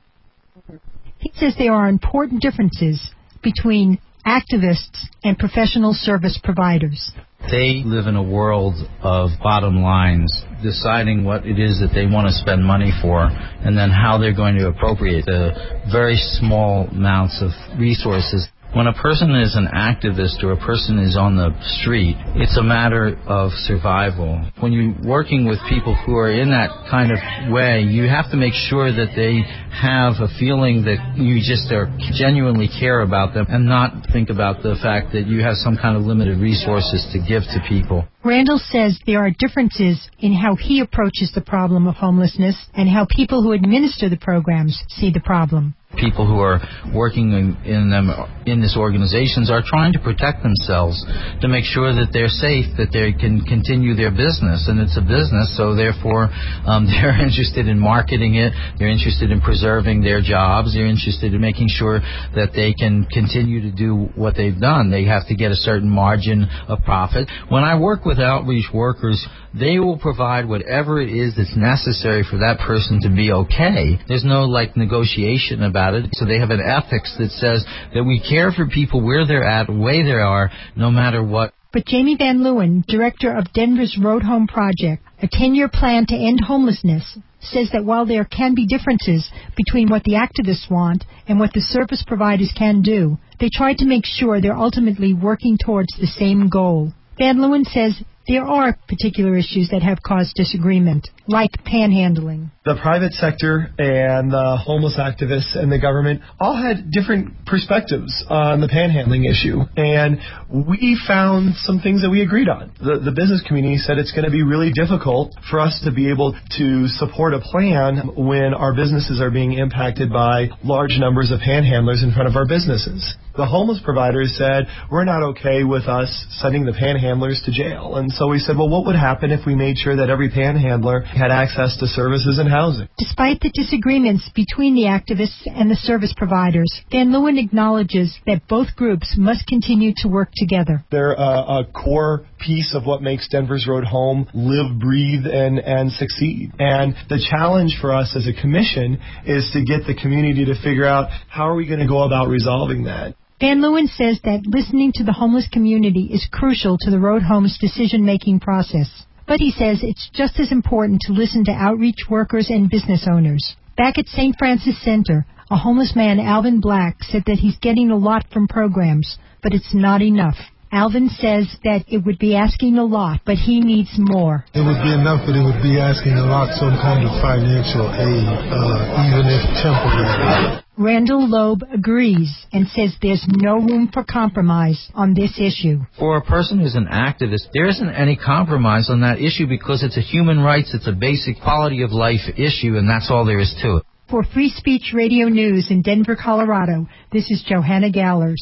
He says there are important differences between activists and professional service providers. They live in a world of bottom lines, deciding what it is that they want to spend money for, and then how they're going to appropriate the very small amounts of resources. When a person is an activist or a person is on the street, it's a matter of survival. When you're working with people who are in that kind of way, you have to make sure that they have a feeling that you just are genuinely care about them and not think about the fact that you have some kind of limited resources to give to people. Randall says there are differences in how he approaches the problem of homelessness and how people who administer the programs see the problem. People who are working in, in them in these organizations are trying to protect themselves to make sure that they're safe, that they can continue their business. And it's a business, so therefore um, they're interested in marketing it. They're interested in preserving their jobs. They're interested in making sure that they can continue to do what they've done. They have to get a certain margin of profit. When I work with outreach workers, they will provide whatever it is that's necessary for that person to be okay. There's no, like, negotiation about it. So they have an ethics that says that we care for people where they're at, way they are, no matter what. But Jamie Van Leeuwen, director of Denver's Road Home Project, a ten-year plan to end homelessness, says that while there can be differences between what the activists want and what the service providers can do, they try to make sure they're ultimately working towards the same goal. Van Leeuwen says there are particular issues that have caused disagreement, like panhandling. The private sector and the homeless activists and the government all had different perspectives on the panhandling issue, and we found some things that we agreed on. The, the business community said it's going to be really difficult for us to be able to support a plan when our businesses are being impacted by large numbers of panhandlers in front of our businesses. The homeless providers said, we're not okay with us sending the panhandlers to jail. And so we said, well, what would happen if we made sure that every panhandler had access to services and housing? Despite the disagreements between the activists and the service providers, Van Leeuwen acknowledges that both groups must continue to work together. They're a, a core piece of what makes Denver's Road Home live, breathe, and, and succeed. And the challenge for us as a commission is to get the community to figure out how are we going to go about resolving that. Van Leeuwen says that listening to the homeless community is crucial to the Road Home's decision-making process. But he says it's just as important to listen to outreach workers and business owners. Back at Saint Francis Center, a homeless man, Alvin Black, said that he's getting a lot from programs, but it's not enough. Alvin says that it would be asking a lot, but he needs more. It would be enough, but it would be asking a lot, some kind of financial aid, uh, even if temporary. Randall Loeb agrees and says there's no room for compromise on this issue. For a person who's an activist, there isn't any compromise on that issue because it's a human rights, it's a basic quality of life issue, and that's all there is to it. For Free Speech Radio News in Denver, Colorado, this is Johanna Gallers.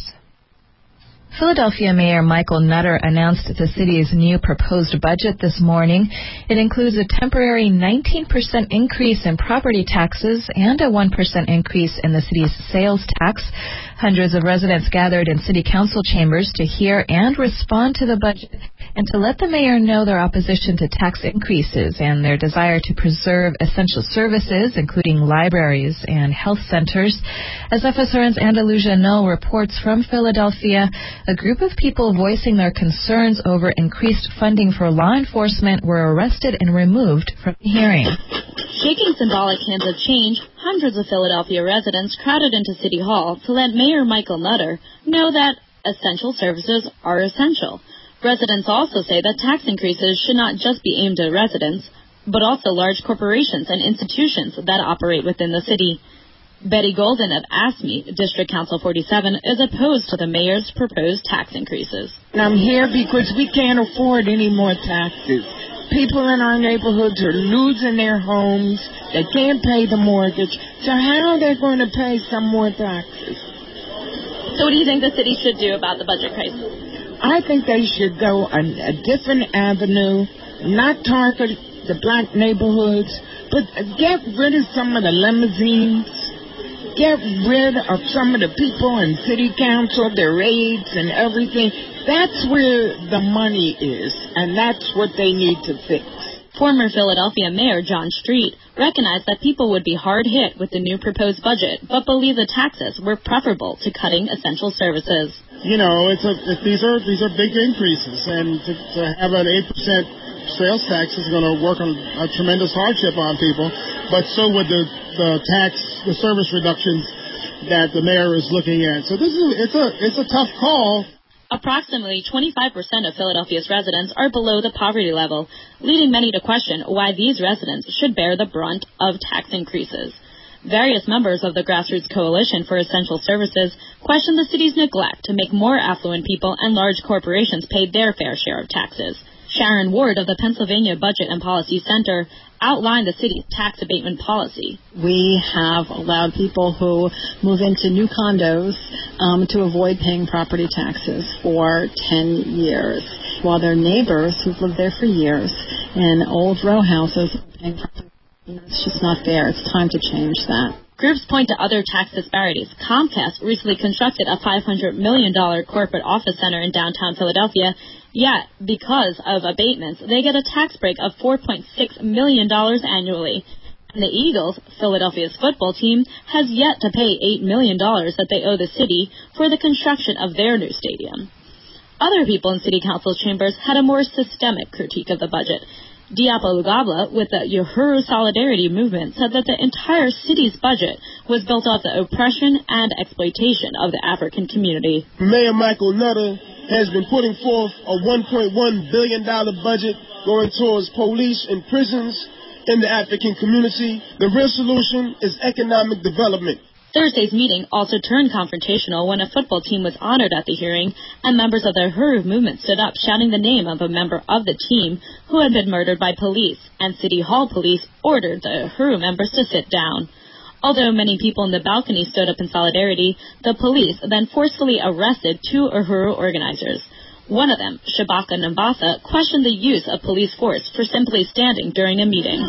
Philadelphia Mayor Michael Nutter announced the city's new proposed budget this morning. It includes a temporary nineteen percent increase in property taxes and a one percent increase in the city's sales tax. Hundreds of residents gathered in city council chambers to hear and respond to the budget and to let the mayor know their opposition to tax increases and their desire to preserve essential services, including libraries and health centers. As F S R N's Andalusia Null reports from Philadelphia, a group of people voicing their concerns over increased funding for law enforcement were arrested and removed from the hearing. Shaking symbolic hands of change, hundreds of Philadelphia residents crowded into City Hall to let Mayor Michael Nutter know that essential services are essential. Residents also say that tax increases should not just be aimed at residents, but also large corporations and institutions that operate within the city. Betty Golden of ASME, District Council forty-seven, is opposed to the mayor's proposed tax increases. I'm here because we can't afford any more taxes. People in our neighborhoods are losing their homes. They can't pay the mortgage. So how are they going to pay some more taxes? So what do you think the city should do about the budget crisis? I think they should go a, a different avenue, not target the black neighborhoods, but get rid of some of the limousines get rid of some of the people in city council, their aides and everything. That's where the money is, and that's what they need to fix. Former Philadelphia Mayor John Street recognized that people would be hard hit with the new proposed budget, but believed the taxes were preferable to cutting essential services. You know, it's a, it, these are these are big increases, and to, to have an eight percent sales tax is going to work on a tremendous hardship on people. But so would the the tax, the service reductions that the mayor is looking at. So this is it's a it's a tough call. Approximately twenty-five percent of Philadelphia's residents are below the poverty level, leading many to question why these residents should bear the brunt of tax increases. Various members of the Grassroots Coalition for Essential Services question the city's neglect to make more affluent people and large corporations pay their fair share of taxes. Sharon Ward of the Pennsylvania Budget and Policy Center outlined the city's tax abatement policy. We have allowed people who move into new condos um, to avoid paying property taxes for ten years, while their neighbors who've lived there for years in old row houses are paying property taxes. It's just not fair. It's time to change that. Groups point to other tax disparities. Comcast recently constructed a five hundred million dollars corporate office center in downtown Philadelphia. Yet, because of abatements, they get a tax break of four point six million dollars annually. And the Eagles, Philadelphia's football team, has yet to pay eight million dollars that they owe the city for the construction of their new stadium. Other people in city council chambers had a more systemic critique of the budget. Diapo Lugabla, with the Uhuru Solidarity Movement, said that the entire city's budget was built off the oppression and exploitation of the African community. Mayor Michael Nutter has been putting forth a one point one billion dollars budget going towards police and prisons in the African community. The real solution is economic development. Thursday's meeting also turned confrontational when a football team was honored at the hearing, and members of the Uhuru movement stood up shouting the name of a member of the team who had been murdered by police, and City Hall police ordered the Uhuru members to sit down. Although many people in the balcony stood up in solidarity, the police then forcefully arrested two Uhuru organizers. One of them, Shabaka Nambasa, questioned the use of police force for simply standing during a meeting.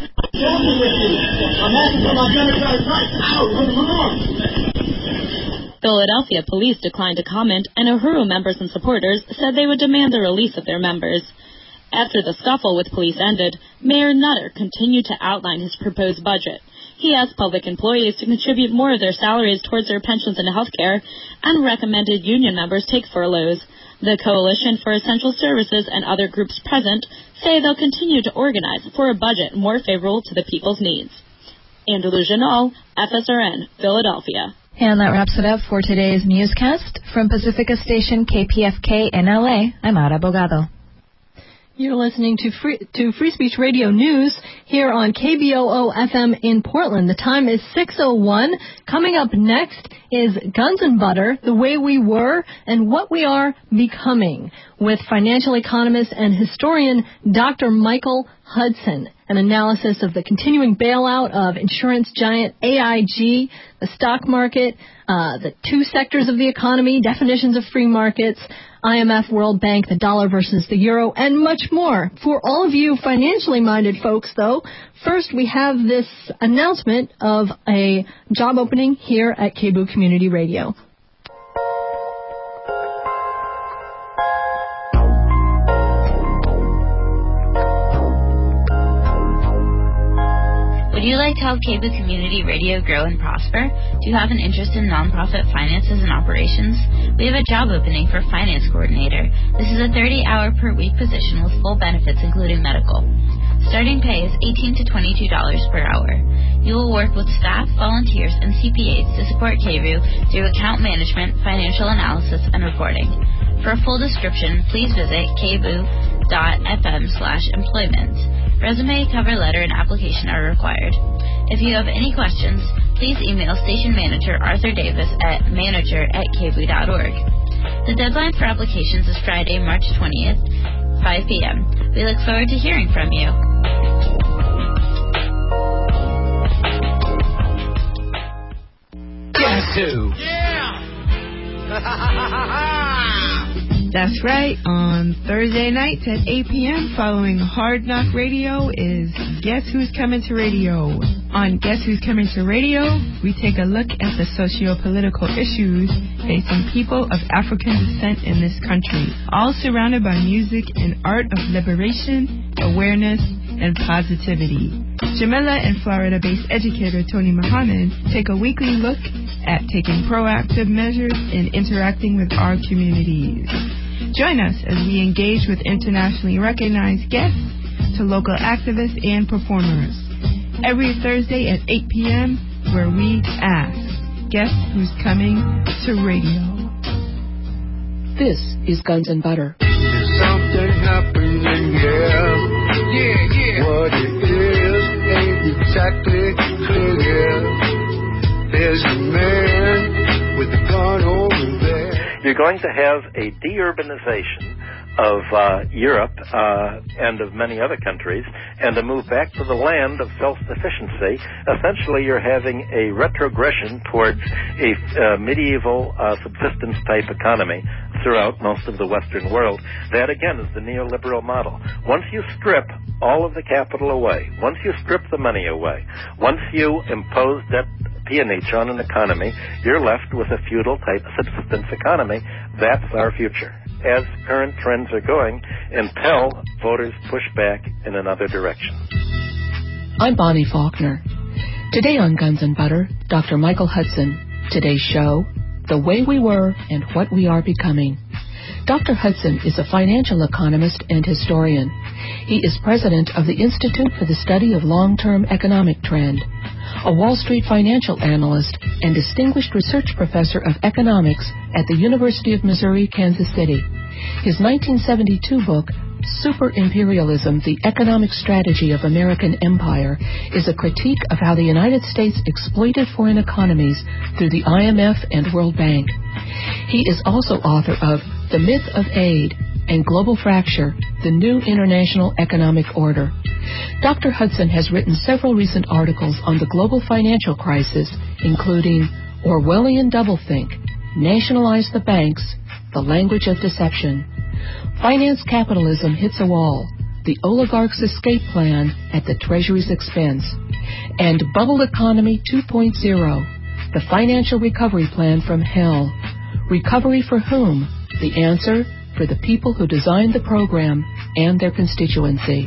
Philadelphia police declined to comment, and Uhuru members and supporters said they would demand the release of their members. After the scuffle with police ended, Mayor Nutter continued to outline his proposed budget. He asked public employees to contribute more of their salaries towards their pensions and health care, and recommended union members take furloughs. The Coalition for Essential Services and other groups present say they'll continue to organize for a budget more favorable to the people's needs. Andrew Janal, F S R N, Philadelphia. And that wraps it up for today's newscast. From Pacifica Station K P F K in L A, I'm Ara Bogado. You're listening to Free, to Free Speech Radio News here on K B O O F M in Portland. The time is six oh one. Coming up next is Guns and Butter, The Way We Were and What We Are Becoming, with financial economist and historian Doctor Michael Hudson. An analysis of the continuing bailout of insurance giant A I G, the stock market, uh, the two sectors of the economy, definitions of free markets, I M F, World Bank, the dollar versus the euro, and much more. For all of you financially minded folks, though, first we have this announcement of a job opening here at K B O O Community Radio. Would you like to help K B O O Community Radio grow and prosper? Do you have an interest in nonprofit finances and operations? We have a job opening for finance coordinator. This is a thirty-hour per week position with full benefits, including medical. Starting pay is eighteen to twenty-two dollars per hour. You will work with staff, volunteers, and C P As to support K B O O through account management, financial analysis, and reporting. For a full description, please visit kboo.fm slash employment. Resume, cover letter, and application are required. If you have any questions, please email station manager Arthur Davis at manager at kboo dot org. The deadline for applications is Friday, March twentieth, five p.m. We look forward to hearing from you. Guess who? Yeah! That's right. On Thursday nights at eight p.m. following Hard Knock Radio is Guess Who's Coming to Radio On Guess Who's Coming to Radio, we take a look at the socio-political issues facing people of African descent in this country, all surrounded by music and art of liberation, awareness, and positivity. Jamila and Florida-based educator Tony Muhammad take a weekly look at taking proactive measures in interacting with our communities. Join us as we engage with internationally recognized guests to local activists and performers. Every Thursday at eight p.m., where we ask, guess who's coming to radio? This is Guns and Butter. There's something happening here. Yeah, yeah. What it is ain't exactly clear. There's a man with a gun over there. You're going to have a deurbanization of uh, Europe uh, and of many other countries, and a move back to the land of self-sufficiency. Essentially, you're having a retrogression towards a uh, medieval uh, subsistence-type economy throughout most of the Western world. That, again, is the neoliberal model. Once you strip all of the capital away, once you strip the money away, once you impose debt peonage on an economy, you're left with a feudal-type subsistence economy. That's our future. As current trends are going, until voters push back in another direction. I'm Bonnie Faulkner. Today on Guns and Butter, Doctor Michael Hudson. Today's show, The Way We Were and What We Are Becoming. Doctor Hudson is a financial economist and historian. He is president of the Institute for the Study of Long-Term Economic Trend, a Wall Street financial analyst and distinguished research professor of economics at the University of Missouri, Kansas City. His nineteen seventy-two book, Super Imperialism, The Economic Strategy of American Empire, is a critique of how the United States exploited foreign economies through the I M F and World Bank. He is also author of The Myth of Aid and Global Fracture, The New International Economic Order. Doctor Hudson has written several recent articles on the global financial crisis, including Orwellian Doublethink, Nationalize the Banks, The Language of Deception, Finance Capitalism Hits a Wall, The Oligarch's Escape Plan at the Treasury's Expense, and Bubble Economy two point oh, The Financial Recovery Plan from Hell. Recovery for whom? The answer, for the people who designed the program and their constituency.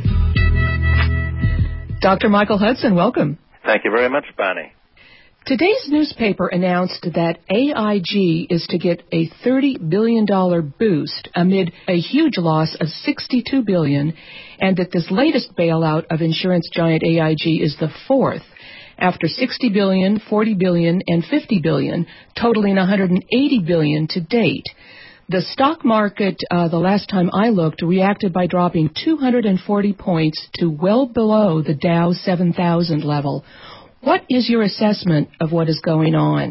Doctor Michael Hudson, welcome. Thank you very much, Bonnie. Today's newspaper announced that A I G is to get a thirty billion dollars boost amid a huge loss of sixty-two billion dollars, and that this latest bailout of insurance giant A I G is the fourth, after sixty billion dollars, forty billion dollars, and fifty billion dollars, totaling one hundred eighty billion dollars to date. The stock market, uh, the last time I looked, reacted by dropping two hundred forty points to well below the Dow seven thousand level. What is your assessment of what is going on?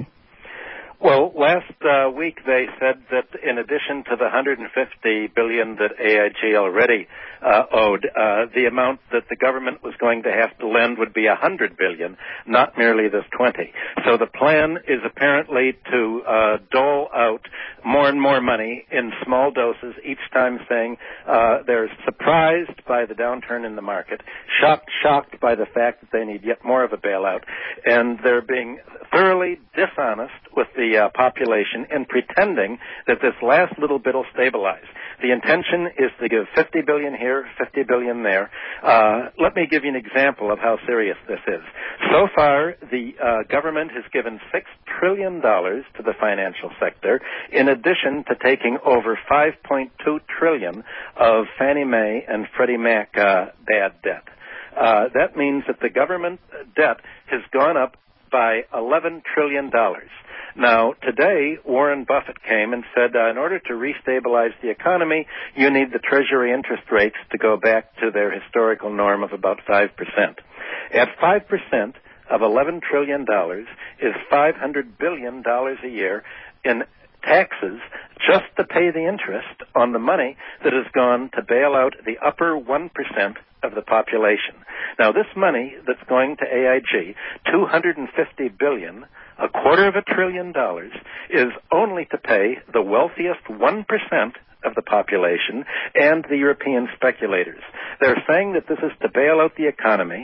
Well, last uh, week they said that in addition to the one hundred fifty billion dollars that A I G already uh, owed, uh, the amount that the government was going to have to lend would be one hundred billion dollars, not merely this twenty. So the plan is apparently to uh, dole out more and more money in small doses, each time saying uh, they're surprised by the downturn in the market, shocked, shocked by the fact that they need yet more of a bailout, and they're being thoroughly dishonest with the uh, population and pretending that this last little bit will stabilize. The intention is to give fifty billion dollars here, fifty billion dollars there. Uh, let me give you an example of how serious this is. So far, the uh, government has given six trillion dollars to the financial sector, in addition to taking over five point two trillion dollars of Fannie Mae and Freddie Mac uh, bad debt. Uh, that means that the government debt has gone up by eleven trillion dollars. Now, today, Warren Buffett came and said, uh, in order to restabilize the economy, you need the Treasury interest rates to go back to their historical norm of about five percent. At five percent of eleven trillion dollars is five hundred billion dollars a year in taxes just to pay the interest on the money that has gone to bail out the upper one percent of the population. Now, this money that's going to A I G, two hundred fifty billion dollars, a quarter of a trillion dollars, is only to pay the wealthiest one percent of the population and the European speculators. They're saying that this is to bail out the economy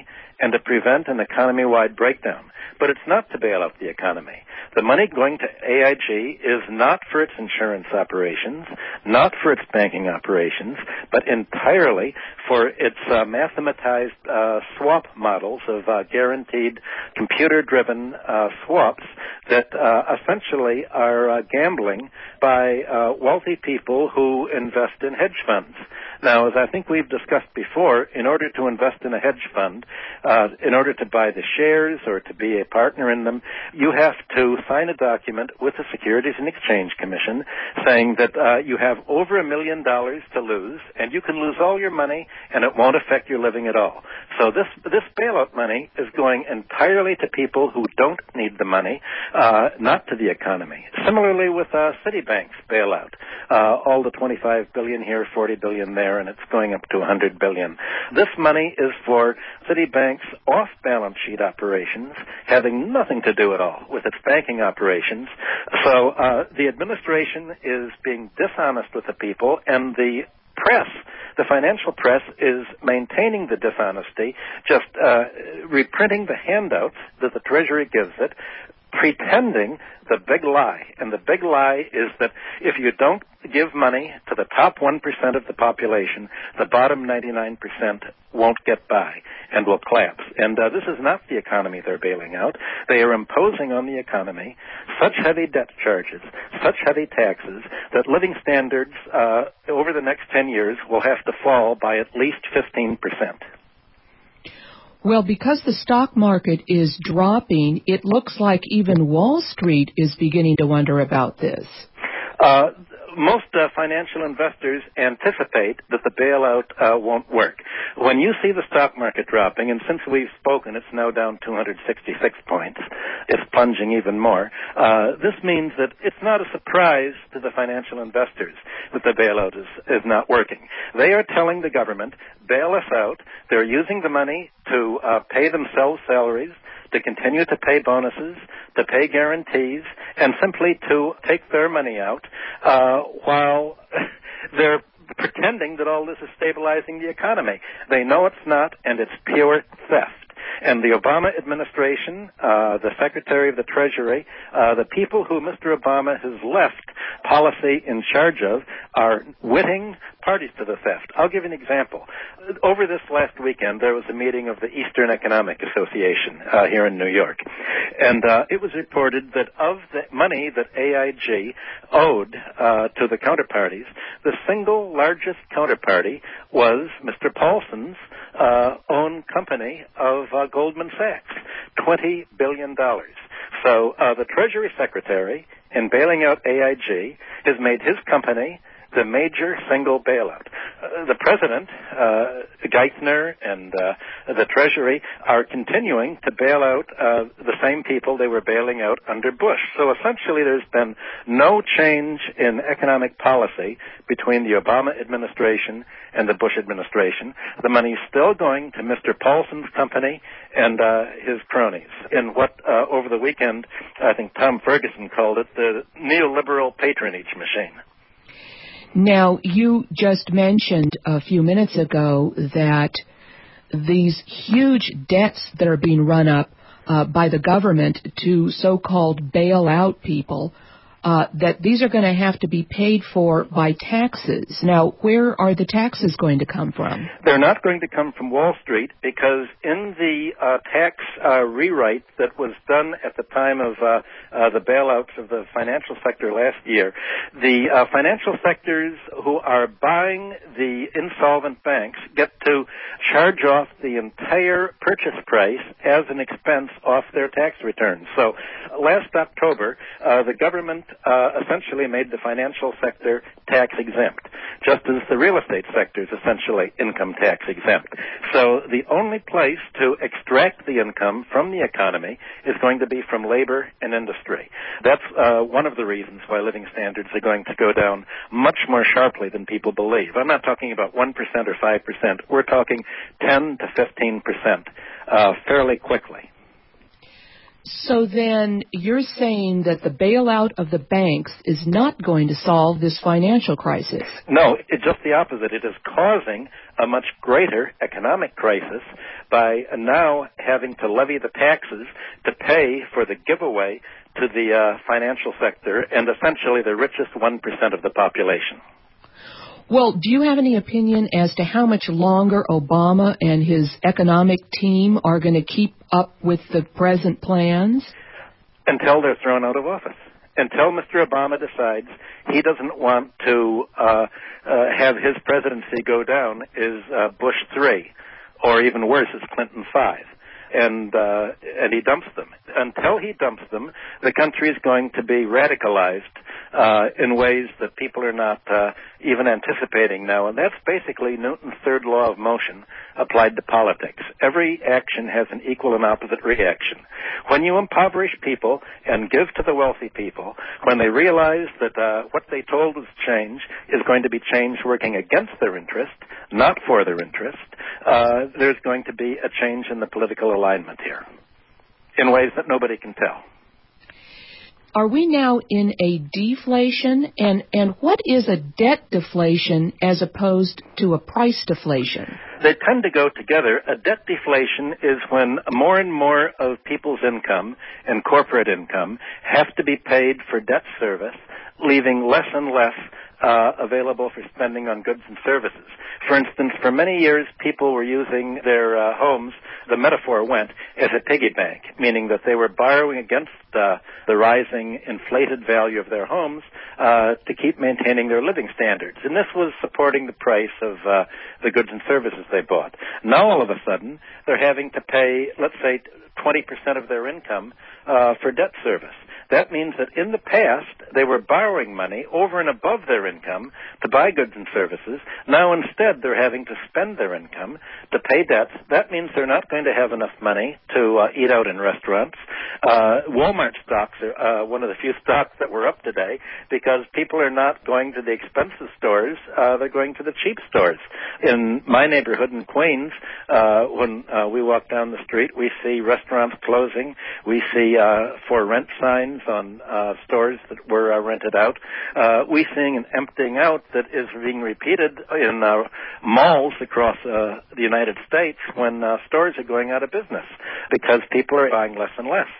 and to prevent an economy-wide breakdown. But it's not to bail out the economy. The money going to A I G is not for its insurance operations, not for its banking operations, but entirely for its uh, mathematized uh, swap models of uh, guaranteed computer-driven uh, swaps that uh, essentially are uh, gambling by uh, wealthy people who invest in hedge funds. Now, as I think we've discussed before, in order to invest in a hedge fund, uh, in order to buy the shares or to be a partner in them, you have to sign a document with the Securities and Exchange Commission saying that uh, you have over a million dollars to lose, and you can lose all your money, and it won't affect your living at all. So this this bailout money is going entirely to people who don't need the money, uh, not to the economy. Similarly with uh, Citibank's bailout, uh, all the twenty-five billion dollars here, forty billion dollars there, and it's going up to one hundred billion dollars. This money is for Citibank's off-balance sheet operations, having nothing to do at all with its banking operations. So uh, the administration is being dishonest with the people, and the press, the financial press, is maintaining the dishonesty, just uh, reprinting the handouts that the Treasury gives it, pretending the big lie. And the big lie is that if you don't give money to the top one percent of the population, the bottom ninety-nine percent won't get by and will collapse. And uh, this is not the economy they're bailing out. They are imposing on the economy such heavy debt charges, such heavy taxes, that living standards uh, over the next ten years will have to fall by at least fifteen percent. Well, because the stock market is dropping, it looks like even Wall Street is beginning to wonder about this. Uh, most uh, financial investors anticipate that the bailout uh, won't work. When you see the stock market dropping, and since we've spoken, it's now down two hundred sixty-six points, it's plunging even more, uh, this means that it's not a surprise to the financial investors that the bailout is, is not working. They are telling the government, bail us out. They're using the money to uh, pay themselves salaries, to continue to pay bonuses, to pay guarantees, and simply to take their money out uh, while they're pretending that all this is stabilizing the economy. They know it's not, and it's pure theft. And the Obama administration, uh, the Secretary of the Treasury, uh, the people who Mister Obama has left policy in charge of are witting parties to the theft. I'll give you an example. Over this last weekend, there was a meeting of the Eastern Economic Association uh, here in New York. And uh, it was reported that of the money that A I G owed uh, to the counterparties, the single largest counterparty was Mister Paulson's uh, own company of uh, Goldman Sachs, twenty billion dollars. So uh, the Treasury Secretary, in bailing out A I G, has made his company the major single bailout. Uh, the President, uh, Geithner, and uh, the Treasury are continuing to bail out uh, the same people they were bailing out under Bush. So essentially there's been no change in economic policy between the Obama administration and the Bush administration. The money's still going to Mister Paulson's company and uh, his cronies in what, uh, over the weekend, I think Tom Ferguson called it the neoliberal patronage machine. Now, you just mentioned a few minutes ago that these huge debts that are being run up uh, by the government to so-called bail out people, uh, that these are going to have to be paid for by taxes. Now, where are the taxes going to come from? They're not going to come from Wall Street because in the uh, tax uh, rewrite that was done at the time of uh, uh, the bailouts of the financial sector last year, the uh, financial sectors who are buying the insolvent banks get to charge off the entire purchase price as an expense off their tax returns. So last October, uh, the government Uh, essentially made the financial sector tax exempt, just as the real estate sector is essentially income tax exempt. So the only place to extract the income from the economy is going to be from labor and industry. That's uh, one of the reasons why living standards are going to go down much more sharply than people believe. I'm not talking about one percent or five percent. We're talking ten to fifteen percent uh, fairly quickly. So then you're saying that the bailout of the banks is not going to solve this financial crisis? No, it's just the opposite. It is causing a much greater economic crisis by now having to levy the taxes to pay for the giveaway to the uh, financial sector and essentially the richest one percent of the population. Well, do you have any opinion as to how much longer Obama and his economic team are going to keep up with the present plans? Until they're thrown out of office. Until Mister Obama decides he doesn't want to uh, uh, have his presidency go down is uh, Bush three, or even worse, is Clinton five. And uh, and he dumps them. Until he dumps them, the country is going to be radicalized uh, in ways that people are not uh, even anticipating now. And that's basically Newton's third law of motion applied to politics. Every action has an equal and opposite reaction. When you impoverish people and give to the wealthy people, when they realize that uh, what they told was change is going to be change working against their interest, not for their interest, uh, there's going to be a change in the political alignment here in ways that nobody can tell. Are we now in a deflation? And, and what is a debt deflation as opposed to a price deflation? They tend to go together. A debt deflation is when more and more of people's income and corporate income have to be paid for debt service, leaving less and less Uh, available for spending on goods and services. For instance, for many years, people were using their uh, homes, the metaphor went, as a piggy bank, meaning that they were borrowing against uh, the rising inflated value of their homes uh, to keep maintaining their living standards. And this was supporting the price of uh, the goods and services they bought. Now, all of a sudden, they're having to pay, let's say, twenty percent of their income uh, for debt service. That means that in the past, they were borrowing money over and above their income to buy goods and services. Now, instead, they're having to spend their income to pay debts. That means they're not going to have enough money to uh, eat out in restaurants. Uh, Walmart stocks are uh, one of the few stocks that were up today because people are not going to the expensive stores. Uh, they're going to the cheap stores. In my neighborhood in Queens, uh, when uh, we walk down the street, we see restaurants closing. We see uh, for rent signs on uh, stores that were uh, rented out. Uh, we're seeing an emptying out that is being repeated in uh, malls across uh, the United States when uh, stores are going out of business because people are buying less and less.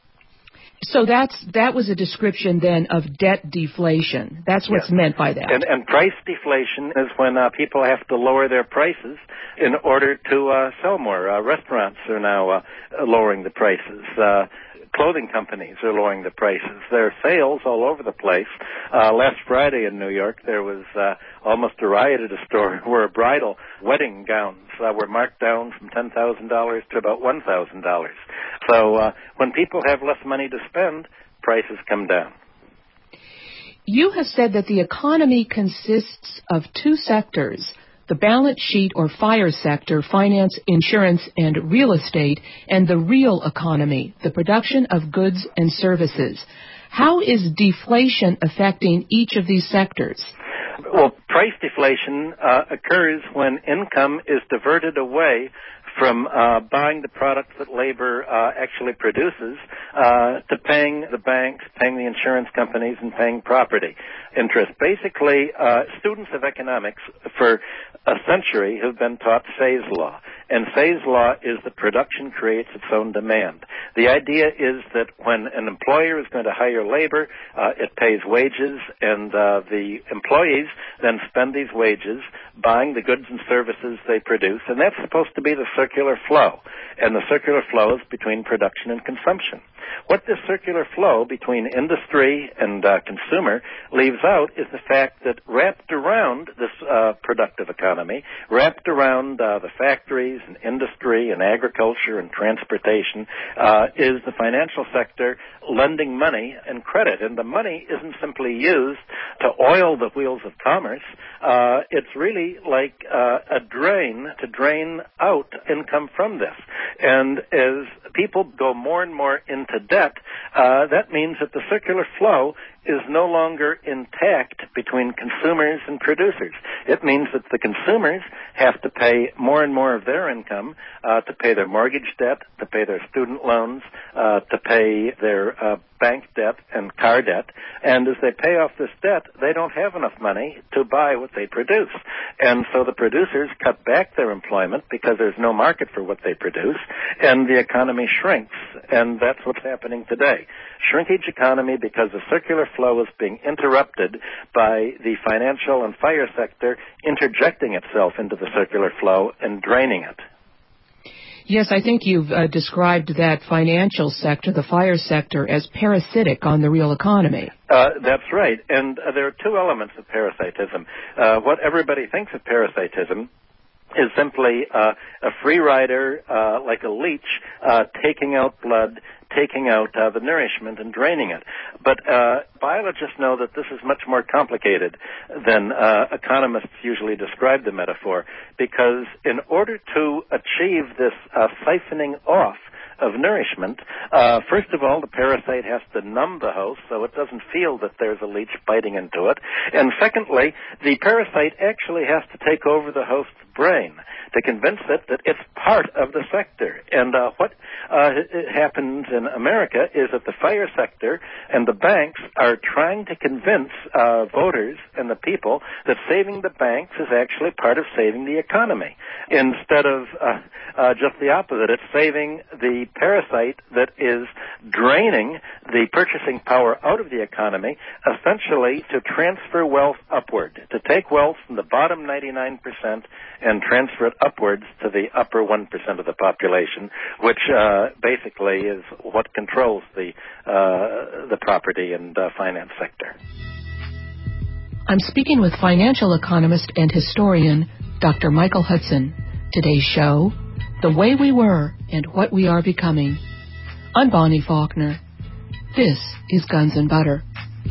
So that's that was a description then of debt deflation. That's what's yes. meant by that. And, and price deflation is when uh, people have to lower their prices in order to uh, sell more. Uh, restaurants are now uh, lowering the prices. Uh, Clothing companies are lowering the prices. There are sales all over the place. Uh, last Friday in New York, there was uh, almost a riot at a store where bridal wedding gowns uh, were marked down from ten thousand dollars to about one thousand dollars. So uh, when people have less money to spend, prices come down. You have said that the economy consists of two sectors, the balance sheet or FIRE sector, finance, insurance, and real estate, and the real economy, the production of goods and services. How is deflation affecting each of these sectors? Well, price deflation uh, occurs when income is diverted away from uh, buying the products that labor uh, actually produces uh, to paying the banks, paying the insurance companies, and paying property interest. Basically, uh, students of economics for a century have been taught Say's law. And Say's law is that production creates its own demand. The idea is that when an employer is going to hire labor, uh, it pays wages, and uh, the employees then spend these wages buying the goods and services they produce, and that's supposed to be the circular flow. And the circular flow is between production and consumption. What this circular flow between industry and uh, consumer leaves out is the fact that wrapped around this uh, productive economy, wrapped around uh, the factories and industry and agriculture and transportation, uh, is the financial sector lending money and credit. And the money isn't simply used to oil the wheels of commerce. Uh, it's really like uh, a drain to drain out income from this. And as people go more and more into debt, uh, that means that the circular flow is no longer intact between consumers and producers. It means that the consumers have to pay more and more of their income uh, to pay their mortgage debt, to pay their student loans, uh, to pay their uh, bank debt and car debt. And as they pay off this debt, they don't have enough money to buy what they produce. And so the producers cut back their employment because there's no market for what they produce, and the economy shrinks. And that's what's happening today. Shrinkage economy because the circular flow is being interrupted by the financial and fire sector interjecting itself into the circular flow and draining it. Yes, I think you've uh, described that financial sector, the fire sector, as parasitic on the real economy. Uh, that's right. And uh, there are two elements of parasitism. Uh, what everybody thinks of parasitism is simply uh, a free rider, uh, like a leech, uh, taking out blood, taking out uh, the nourishment and draining it. But uh, biologists know that this is much more complicated than uh, economists usually describe the metaphor, because in order to achieve this uh, siphoning off of nourishment, uh, first of all, the parasite has to numb the host so it doesn't feel that there's a leech biting into it. And secondly, the parasite actually has to take over the host's brain to convince it that it's part of the sector. And uh, what uh, happens in America is that the fire sector and the banks are trying to convince uh, voters and the people that saving the banks is actually part of saving the economy, instead of uh, uh, just the opposite. It's saving the parasite that is draining the purchasing power out of the economy, essentially to transfer wealth upward, to take wealth from the bottom ninety-nine percent and transfer it upwards to the upper one percent of the population, which uh, basically is what controls the uh, the property and uh, finance sector. I'm speaking with financial economist and historian Doctor Michael Hudson. Today's show, The Way We Were and What We Are Becoming. I'm Bonnie Faulkner. This is Guns and Butter.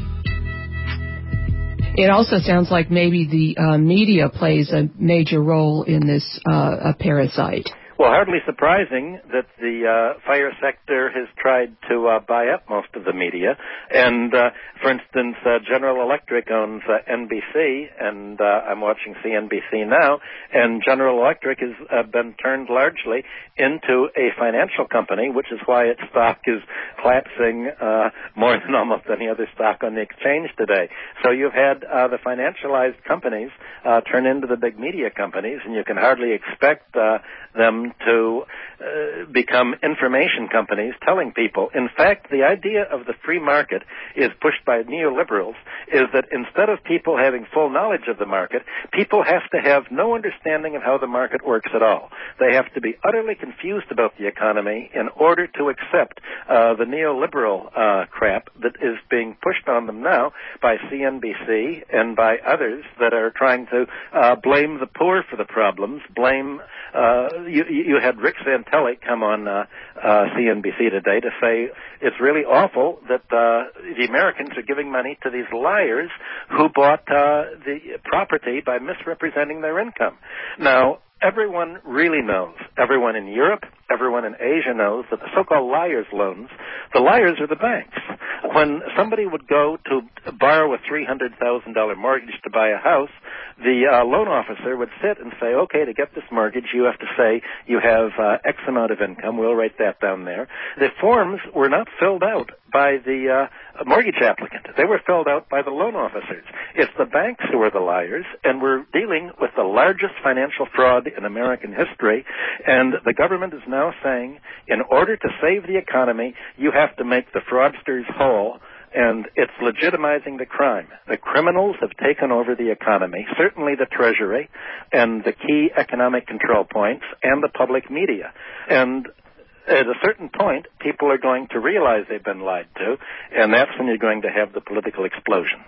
It also sounds like maybe the uh, media plays a major role in this uh, parasite. Well, hardly surprising that the uh, fire sector has tried to uh, buy up most of the media. And, uh, for instance, uh, General Electric owns uh, N B C, and uh, I'm watching C N B C now, and General Electric has uh, been turned largely into a financial company, which is why its stock is collapsing uh, more than almost any other stock on the exchange today. So you've had uh, the financialized companies uh, turn into the big media companies, and you can hardly expect uh, them to uh, become information companies telling people. In fact, the idea of the free market is pushed by neoliberals, is that instead of people having full knowledge of the market, people have to have no understanding of how the market works at all. They have to be utterly confused about the economy in order to accept uh, the neoliberal uh, crap that is being pushed on them now by C N B C and by others that are trying to uh, blame the poor for the problems, blame uh, you, you had Rick Santelli come on uh, uh, C N B C today to say it's really awful that uh, the Americans are giving money to these liars who bought uh, the property by misrepresenting their income. Now, everyone really knows, everyone in Europe, everyone in Asia knows that the so-called liars' loans, the liars are the banks. When somebody would go to borrow a three hundred thousand dollars mortgage to buy a house, the uh, loan officer would sit and say, okay, to get this mortgage, you have to say you have uh, X amount of income. We'll write that down there. The forms were not filled out by the uh, mortgage applicant. They were filled out by the loan officers. It's the banks who are the liars, and we're dealing with the largest financial fraud in American history, and the government is now saying, in order to save the economy, you have to make the fraudsters whole, and it's legitimizing the crime. The criminals have taken over the economy, certainly the Treasury and the key economic control points and the public media. And at a certain point, people are going to realize they've been lied to, and that's when you're going to have the political explosion.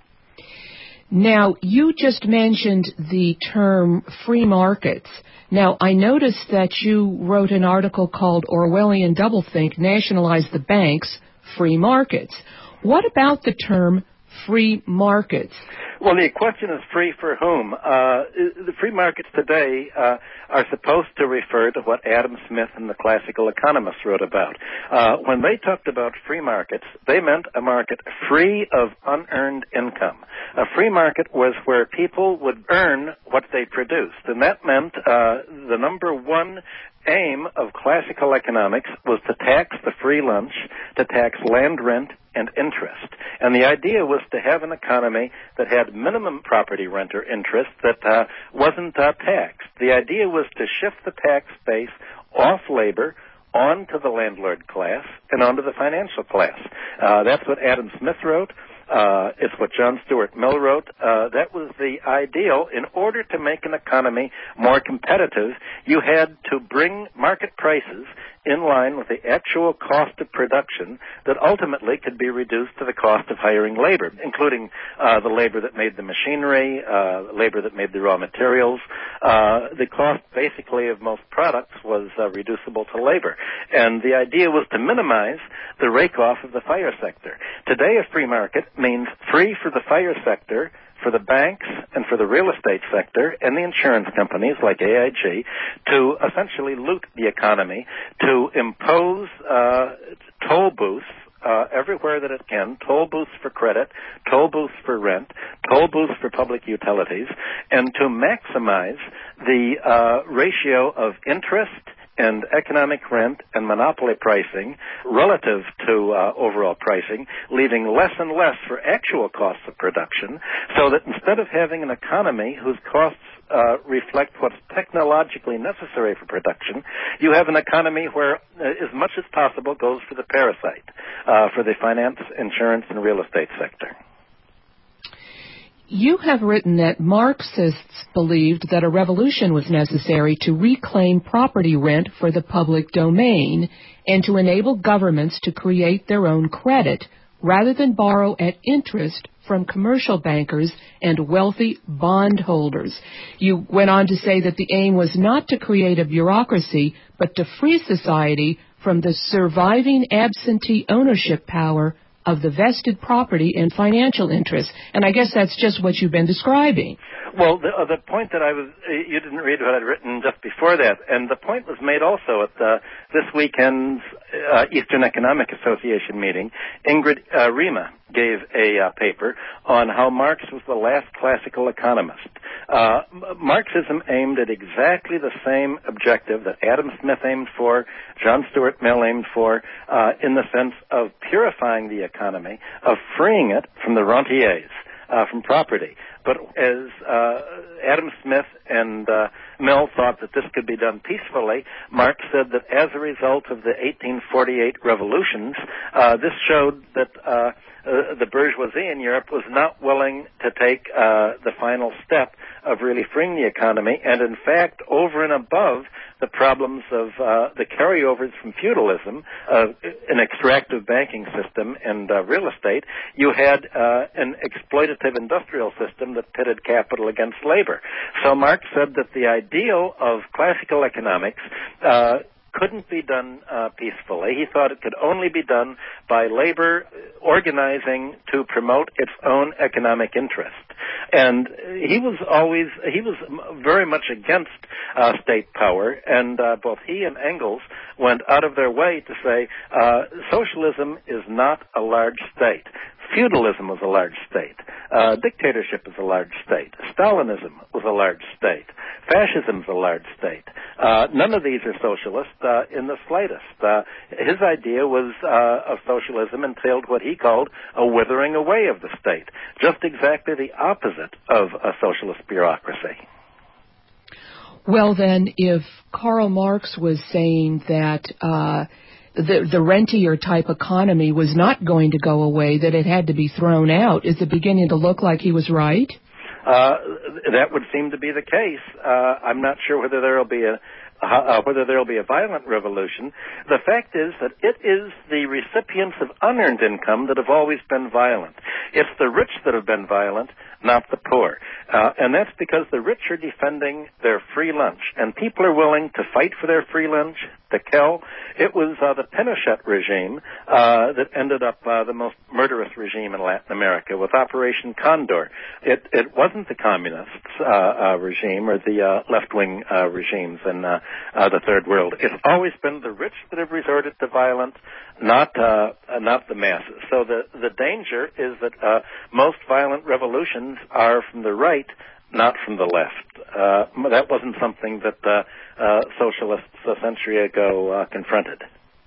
Now, you just mentioned the term free markets. Now, I noticed that you wrote an article called Orwellian Doublethink, Nationalize the Banks, Free Markets. What about the term free markets? Well, the question is free for whom? Uh, the free markets today uh, are supposed to refer to what Adam Smith and the classical economists wrote about. Uh, when they talked about free markets, they meant a market free of unearned income. A free market was where people would earn what they produced, and that meant uh, the number one aim of classical economics was to tax the free lunch, to tax land rent and interest. And the idea was to have an economy that had minimum property rent or interest that uh, wasn't uh, taxed. The idea was to shift the tax base off labor onto the landlord class and onto the financial class. Uh, that's what Adam Smith wrote. Uh, it's what John Stuart Mill wrote. Uh, that was the ideal. In order to make an economy more competitive, you had to bring market prices in line with the actual cost of production that ultimately could be reduced to the cost of hiring labor, including uh, the labor that made the machinery, uh, labor that made the raw materials. Uh, the cost, basically, of most products was uh, reducible to labor. And the idea was to minimize the rake-off of the fire sector. Today, a free market means free for the fire sector, for the banks and for the real estate sector and the insurance companies like A I G to essentially loot the economy, to impose uh, toll booths uh, everywhere that it can, toll booths for credit, toll booths for rent, toll booths for public utilities, and to maximize the uh, ratio of interest and economic rent and monopoly pricing relative to uh, overall pricing, leaving less and less for actual costs of production, so that instead of having an economy whose costs uh, reflect what's technologically necessary for production, you have an economy where uh, as much as possible goes for the parasite, uh, for the finance, insurance, and real estate sector. You have written that Marxists believed that a revolution was necessary to reclaim property rent for the public domain and to enable governments to create their own credit rather than borrow at interest from commercial bankers and wealthy bondholders. You went on to say that the aim was not to create a bureaucracy, but to free society from the surviving absentee ownership power of the vested property and financial interests. And I guess that's just what you've been describing. Well, the, uh, the point that I was, uh, you didn't read what I'd written just before that, and the point was made also at uh, this weekend's uh, Eastern Economic Association meeting. Ingrid uh, Rima gave a uh, paper on how Marx was the last classical economist. Uh, Marxism aimed at exactly the same objective that Adam Smith aimed for, John Stuart Mill aimed for, uh, in the sense of purifying the economy, of freeing it from the rentiers, uh, from property. But as uh, Adam Smith and uh, Mill thought that this could be done peacefully, Marx said that as a result of the eighteen forty-eight revolutions, uh, this showed that uh, uh, the bourgeoisie in Europe was not willing to take uh, the final step of really freeing the economy, and in fact, over and above the problems of uh, the carryovers from feudalism, uh, an extractive banking system, and uh, real estate, you had uh, an exploitative industrial system that pitted capital against labor. So Marx said that the ideal of classical economics uh, couldn't be done uh, peacefully. He thought it could only be done by labor organizing to promote its own economic interest. And he was always, he was very much against uh, state power, and uh, both he and Engels went out of their way to say uh, socialism is not a large state. Feudalism was a large state. Uh, dictatorship is a large state. Stalinism was a large state. Fascism is a large state. Uh, none of these are socialist uh, in the slightest. Uh, his idea was uh, of socialism entailed what he called a withering away of the state, just exactly the opposite of a socialist bureaucracy. Well, then, if Karl Marx was saying that uh, the, the rentier-type economy was not going to go away, that it had to be thrown out, is it beginning to look like he was right? Uh, that would seem to be the case. Uh, I'm not sure whether there will be a, uh, whether there will be a violent revolution, the fact is that it is the recipients of unearned income that have always been violent. It's the rich that have been violent, not the poor. Uh, and that's because the rich are defending their free lunch, and people are willing to fight for their free lunch, to kill. It was uh, the Pinochet regime uh, that ended up uh, the most murderous regime in Latin America with Operation Condor. It, it wasn't the communists uh, uh, regime or the uh, left-wing uh, regimes in uh, uh, the Third World. It's always been the rich that have resorted to violence, not uh, not the masses. So the, the danger is that uh, most violent revolutions are from the right, not from the left. Uh, that wasn't something that uh, uh, socialists a century ago uh, confronted.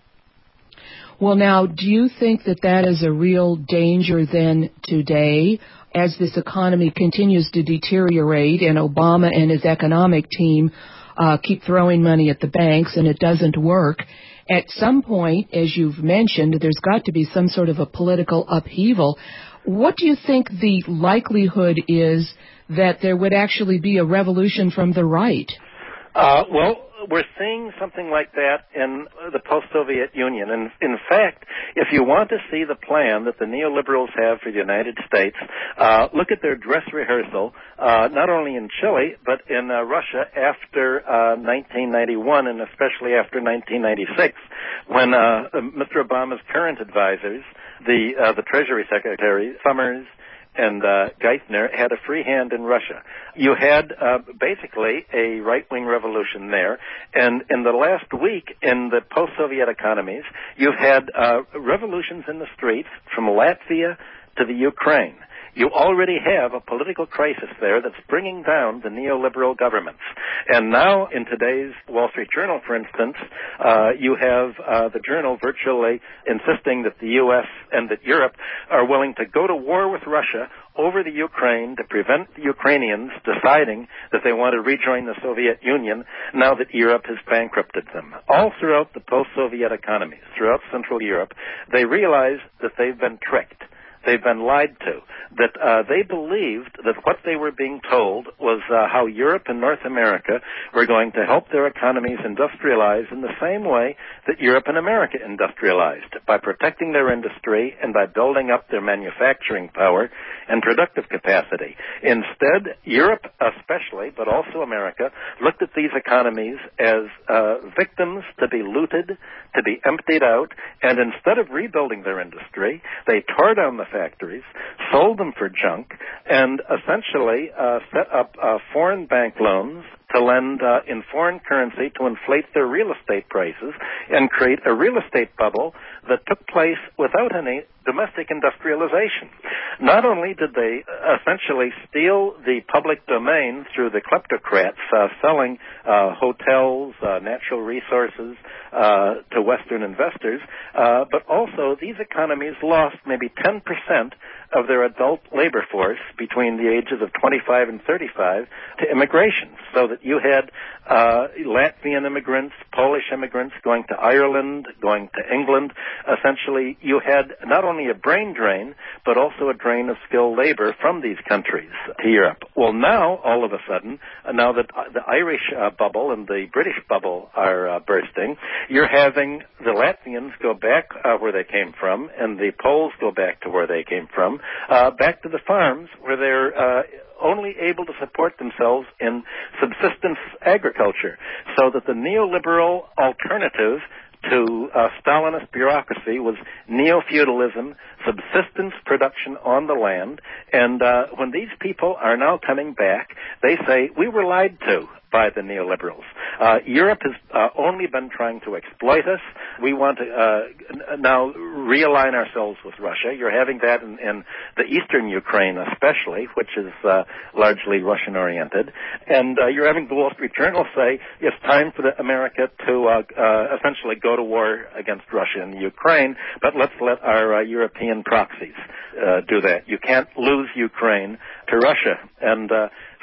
Well, now, do you think that that is a real danger then today as this economy continues to deteriorate and Obama and his economic team uh, keep throwing money at the banks and it doesn't work? At some point, as you've mentioned, there's got to be some sort of a political upheaval. What do you think the likelihood is that there would actually be a revolution from the right? Uh, well, we're seeing something like that in the post-Soviet Union. And in fact, if you want to see the plan that the neoliberals have for the United States, uh, look at their dress rehearsal, uh, not only in Chile, but in uh, Russia after uh, nineteen ninety-one, and especially after nineteen ninety-six, when uh, Mister Obama's current advisors, the uh, the Treasury Secretary, Summers, and uh, Geithner, had a free hand in Russia. You had uh, basically a right-wing revolution there, and in the last week in the post-Soviet economies, you've had uh, revolutions in the streets from Latvia to the Ukraine. You already have a political crisis there that's bringing down the neoliberal governments. And now in today's Wall Street Journal, for instance, uh, you have uh, the journal virtually insisting that the U S and that Europe are willing to go to war with Russia over the Ukraine to prevent the Ukrainians deciding that they want to rejoin the Soviet Union now that Europe has bankrupted them. All throughout the post-Soviet economies, throughout Central Europe, they realize that they've been tricked. They've been lied to, that uh, they believed that what they were being told was uh, how Europe and North America were going to help their economies industrialize in the same way that Europe and America industrialized, by protecting their industry and by building up their manufacturing power and productive capacity. Instead, Europe especially, but also America, looked at these economies as uh, victims to be looted, to be emptied out, and instead of rebuilding their industry, they tore down the factories, sold them for junk, and essentially uh, set up uh, foreign bank loans to lend uh, in foreign currency to inflate their real estate prices and create a real estate bubble that took place without any domestic industrialization. Not only did they essentially steal the public domain through the kleptocrats uh, selling uh, hotels, uh, natural resources uh, to Western investors, uh, but also these economies lost maybe ten percent of their adult labor force between the ages of twenty-five and thirty-five to immigration, so that you had uh, Latvian immigrants, Polish immigrants going to Ireland, going to England. Essentially, you had not only a brain drain, but also a drain of skilled labor from these countries to Europe. Well, now, all of a sudden, uh, now that the Irish uh, bubble and the British bubble are uh, bursting, you're having the Latvians go back uh, where they came from, and the Poles go back to where they came from, uh, back to the farms where they're uh, only able to support themselves in subsistence agriculture, so that the neoliberal alternative to uh, Stalinist bureaucracy was neo-feudalism, subsistence production on the land, and uh, when these people are now coming back, they say, we were lied to by the neoliberals. Uh, Europe has uh, only been trying to exploit us. We want to uh, now realign ourselves with Russia. You're having that in, in the eastern Ukraine especially, which is uh, largely Russian-oriented. And uh, you're having the Wall Street Journal say it's time for the America to uh, uh, essentially go to war against Russia and Ukraine, but let's let our uh, European proxies uh, do that. You can't lose Ukraine to Russia. And uh,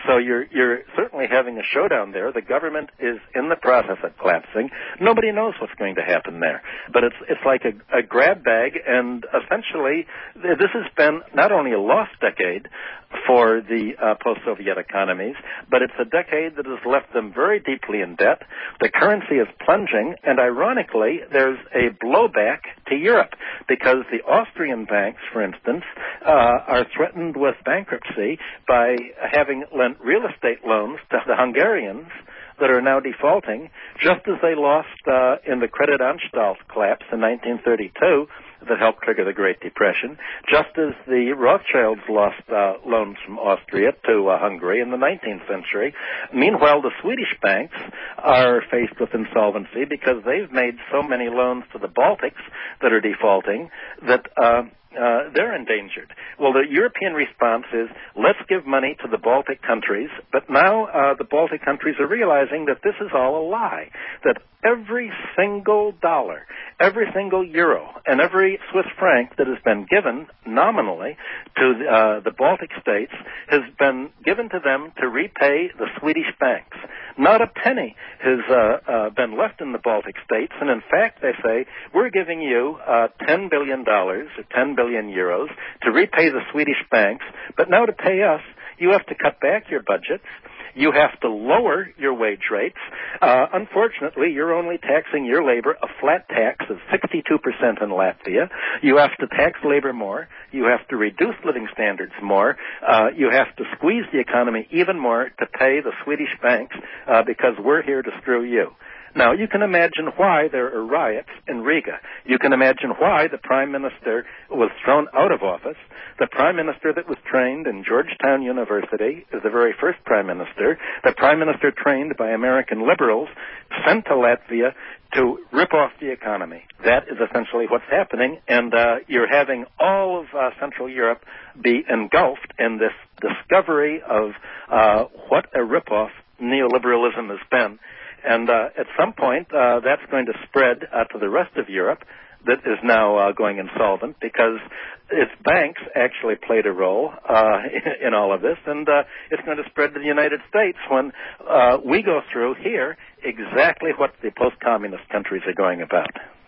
So you're you're certainly having a showdown there. The government is in the process of collapsing. Nobody knows what's going to happen there. But it's it's like a, a grab bag, and essentially this has been not only a lost decade for the uh, post-Soviet economies, but it's a decade that has left them very deeply in debt. The currency is plunging, and ironically, there's a blowback to Europe because the Austrian banks, for instance, uh, are threatened with bankruptcy by having lent real estate loans to the Hungarians that are now defaulting, just as they lost uh, in the Creditanstalt collapse in nineteen thirty-two that helped trigger the Great Depression, just as the Rothschilds lost uh, loans from Austria to uh, Hungary in the nineteenth century. Meanwhile, the Swedish banks are faced with insolvency because they've made so many loans to the Baltics that are defaulting that uh, Uh, they're endangered. Well, the European response is, let's give money to the Baltic countries, but now uh, the Baltic countries are realizing that this is all a lie, that every single dollar, every single euro, and every Swiss franc that has been given nominally to the, uh, the Baltic states has been given to them to repay the Swedish banks. Not a penny has uh, uh, been left in the Baltic states, and in fact, they say, we're giving you uh, ten billion dollars, or ten billion euros, to repay the Swedish banks, but now to pay us, you have to cut back your budgets. You have to lower your wage rates. Uh, unfortunately, you're only taxing your labor a flat tax of sixty-two percent in Latvia. You have to tax labor more. You have to reduce living standards more. Uh, you have to squeeze the economy even more to pay the Swedish banks uh, because we're here to screw you. Now, you can imagine why there are riots in Riga. You can imagine why the Prime Minister was thrown out of office. The Prime Minister that was trained in Georgetown University is the very first Prime Minister. The Prime Minister trained by American liberals, sent to Latvia to rip off the economy. That is essentially what's happening, and uh, you're having all of uh, Central Europe be engulfed in this discovery of uh, what a rip-off neoliberalism has been. And uh, at some point, uh, that's going to spread uh, to the rest of Europe that is now uh, going insolvent because its banks actually played a role uh, in, in all of this, and uh, it's going to spread to the United States when uh, we go through here exactly what the post-communist countries are going about.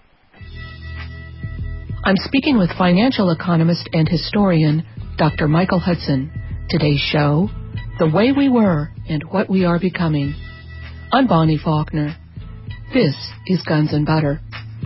I'm speaking with financial economist and historian Doctor Michael Hudson. Today's show, The Way We Were and What We Are Becoming. I'm Bonnie Faulkner. This is Guns and Butter.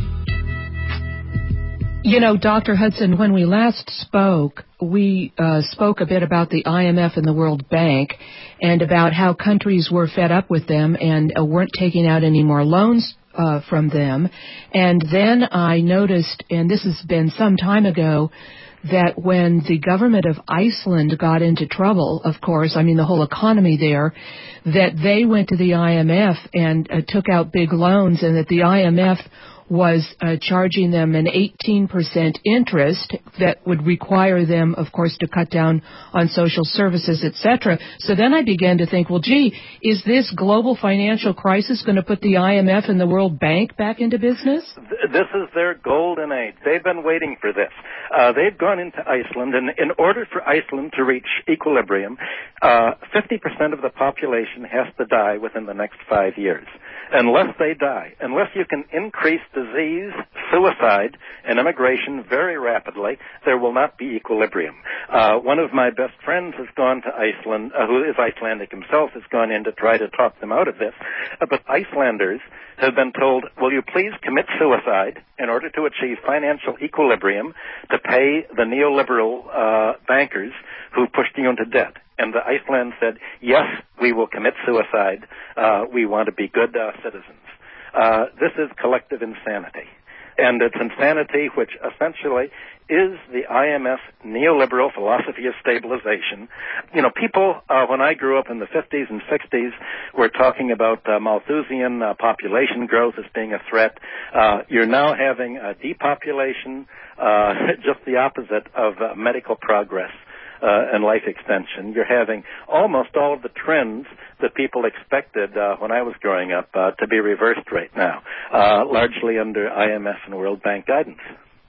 You know, Doctor Hudson, when we last spoke, we uh, spoke a bit about the I M F and the World Bank and about how countries were fed up with them and uh, weren't taking out any more loans uh, from them. And then I noticed, and this has been some time ago, that when the government of Iceland got into trouble, of course, I mean the whole economy there, that they went to the I M F and uh, took out big loans, and that the I M F was uh, charging them an eighteen percent interest that would require them, of course, to cut down on social services, et cetera. So then I began to think, well, gee, is this global financial crisis going to put the I M F and the World Bank back into business? This is their golden age. They've been waiting for this. Uh, they've gone into Iceland, and in order for Iceland to reach equilibrium, uh, fifty percent of the population has to die within the next five years. Unless they die, unless you can increase disease, suicide, and immigration very rapidly, there will not be equilibrium. Uh, one of my best friends has gone to Iceland, uh, who is Icelandic himself, has gone in to try to talk them out of this. Uh, but Icelanders have been told, will you please commit suicide in order to achieve financial equilibrium to pay the neoliberal uh, bankers who pushed you into debt? And the Iceland said, yes, we will commit suicide. Uh, we want to be good uh, citizens. Uh, this is collective insanity. And it's insanity which essentially is the I M F neoliberal philosophy of stabilization. You know, people, uh, when I grew up in the fifties and sixties, were talking about uh, Malthusian uh, population growth as being a threat. Uh, you're now having a depopulation, uh, just the opposite of uh, medical progress. Uh, and life extension. You're having almost all of the trends that people expected uh, when I was growing up uh, to be reversed right now, uh, largely under I M F and World Bank guidance.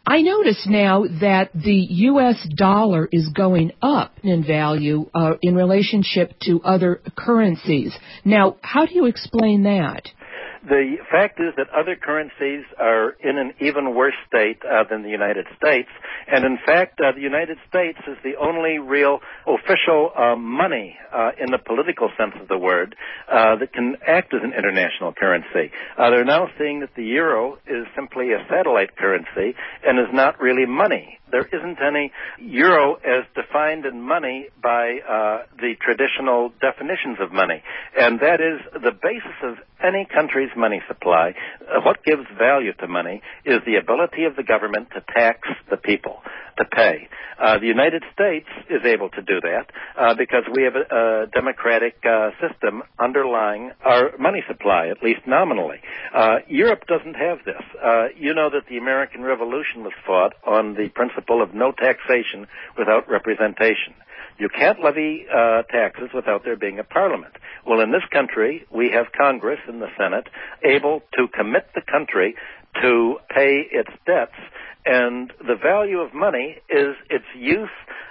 I notice now that the U S dollar is going up in value uh, in relationship to other currencies. Now, how do you explain that? The fact is that other currencies are in an even worse state uh, than the United States. And in fact, uh, the United States is the only real official uh, money uh, in the political sense of the word uh, that can act as an international currency. Uh, they're now seeing that the euro is simply a satellite currency and is not really money. There isn't any euro as defined in money by uh, the traditional definitions of money. And that is the basis of any country's money supply. Uh, what gives value to money is the ability of the government to tax the people, to pay. Uh, the United States is able to do that uh, because we have a, a democratic uh, system underlying our money supply, at least nominally. Uh, Europe doesn't have this. Uh, you know that the American Revolution was fought on the principle of no taxation without representation. You can't levy uh, taxes without there being a parliament. Well, in this country, we have Congress and the Senate able to commit the country to pay its debts, and the value of money is its use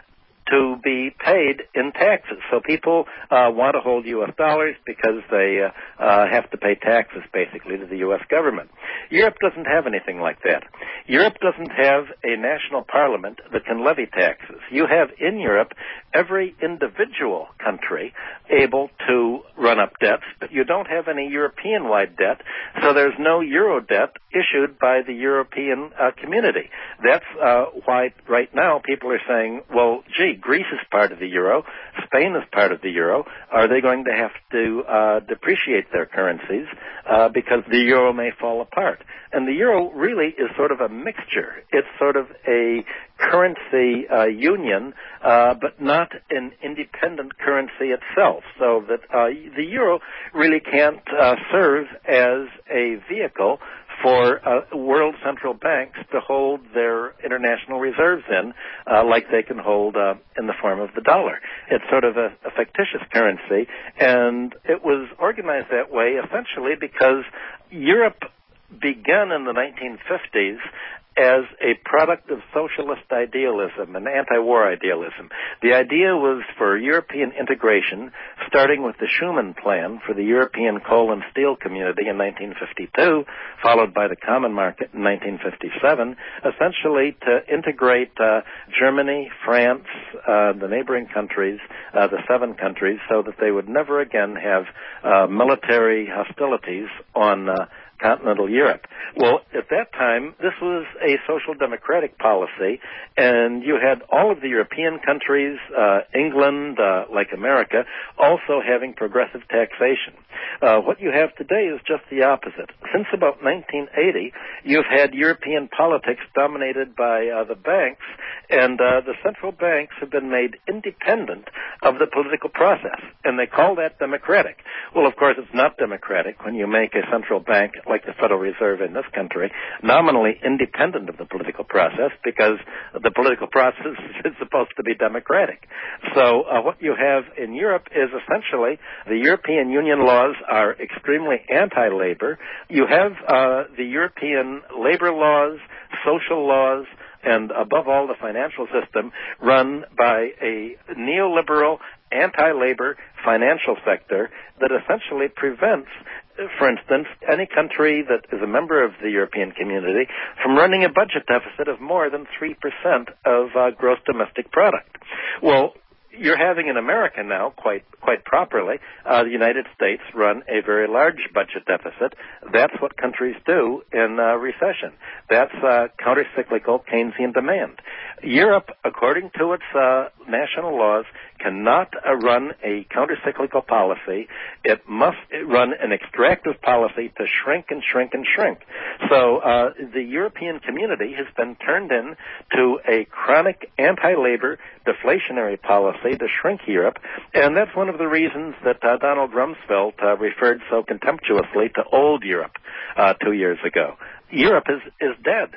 to be paid in taxes. So people uh, want to hold U S dollars because they uh, uh, have to pay taxes, basically, to the U S government. Europe doesn't have anything like that. Europe doesn't have a national parliament that can levy taxes. You have in Europe every individual country able to run up debts, but you don't have any European-wide debt, so there's no Euro debt issued by the European uh, community. That's uh, why right now people are saying, well, gee, Greece is part of the euro, Spain is part of the euro. Are they going to have to uh, depreciate their currencies uh, because the euro may fall apart? And the euro really is sort of a mixture. It's sort of a currency uh, union, uh, but not an independent currency itself. So that uh, the euro really can't uh, serve as a vehicle for uh, world central banks to hold their international reserves in, uh, like they can hold uh, in the form of the dollar. It's sort of a, a fictitious currency, and it was organized that way essentially because Europe began in the nineteen fifties as a product of socialist idealism and anti-war idealism. The idea was for European integration, starting with the Schuman Plan for the European coal and steel community in nineteen fifty-two, followed by the Common Market in nineteen fifty-seven, essentially to integrate uh, Germany, France, uh, the neighboring countries, uh, the seven countries, so that they would never again have uh, military hostilities on uh, continental Europe. Well, at that time, this was a social democratic policy, and you had all of the European countries, uh, England, uh, like America, also having progressive taxation. Uh, what you have today is just the opposite. Since about nineteen eighty, you've had European politics dominated by uh, the banks, and uh, the central banks have been made independent of the political process, and they call that democratic. Well, of course, it's not democratic when you make a central bank like the Federal Reserve in this country nominally independent of the political process, because the political process is supposed to be democratic. So uh, what you have in Europe is essentially the European Union laws are extremely anti-labor. You have uh, the European labor laws, social laws, and above all the financial system run by a neoliberal, anti-labor financial sector that essentially prevents, for instance, any country that is a member of the European community from running a budget deficit of more than three percent of uh, gross domestic product. Well, you're having in America now, quite quite properly, uh, the United States run a very large budget deficit. That's what countries do in uh, recession. That's uh, counter-cyclical Keynesian demand. Europe, according to its uh, national laws, cannot uh, run a counter-cyclical policy. It must run an extractive policy to shrink and shrink and shrink. So uh, the European community has been turned in to a chronic anti-labor deflationary policy to shrink Europe, and that's one of the reasons that uh, Donald Rumsfeld uh, referred so contemptuously to old Europe uh, two years ago. Europe is, is dead.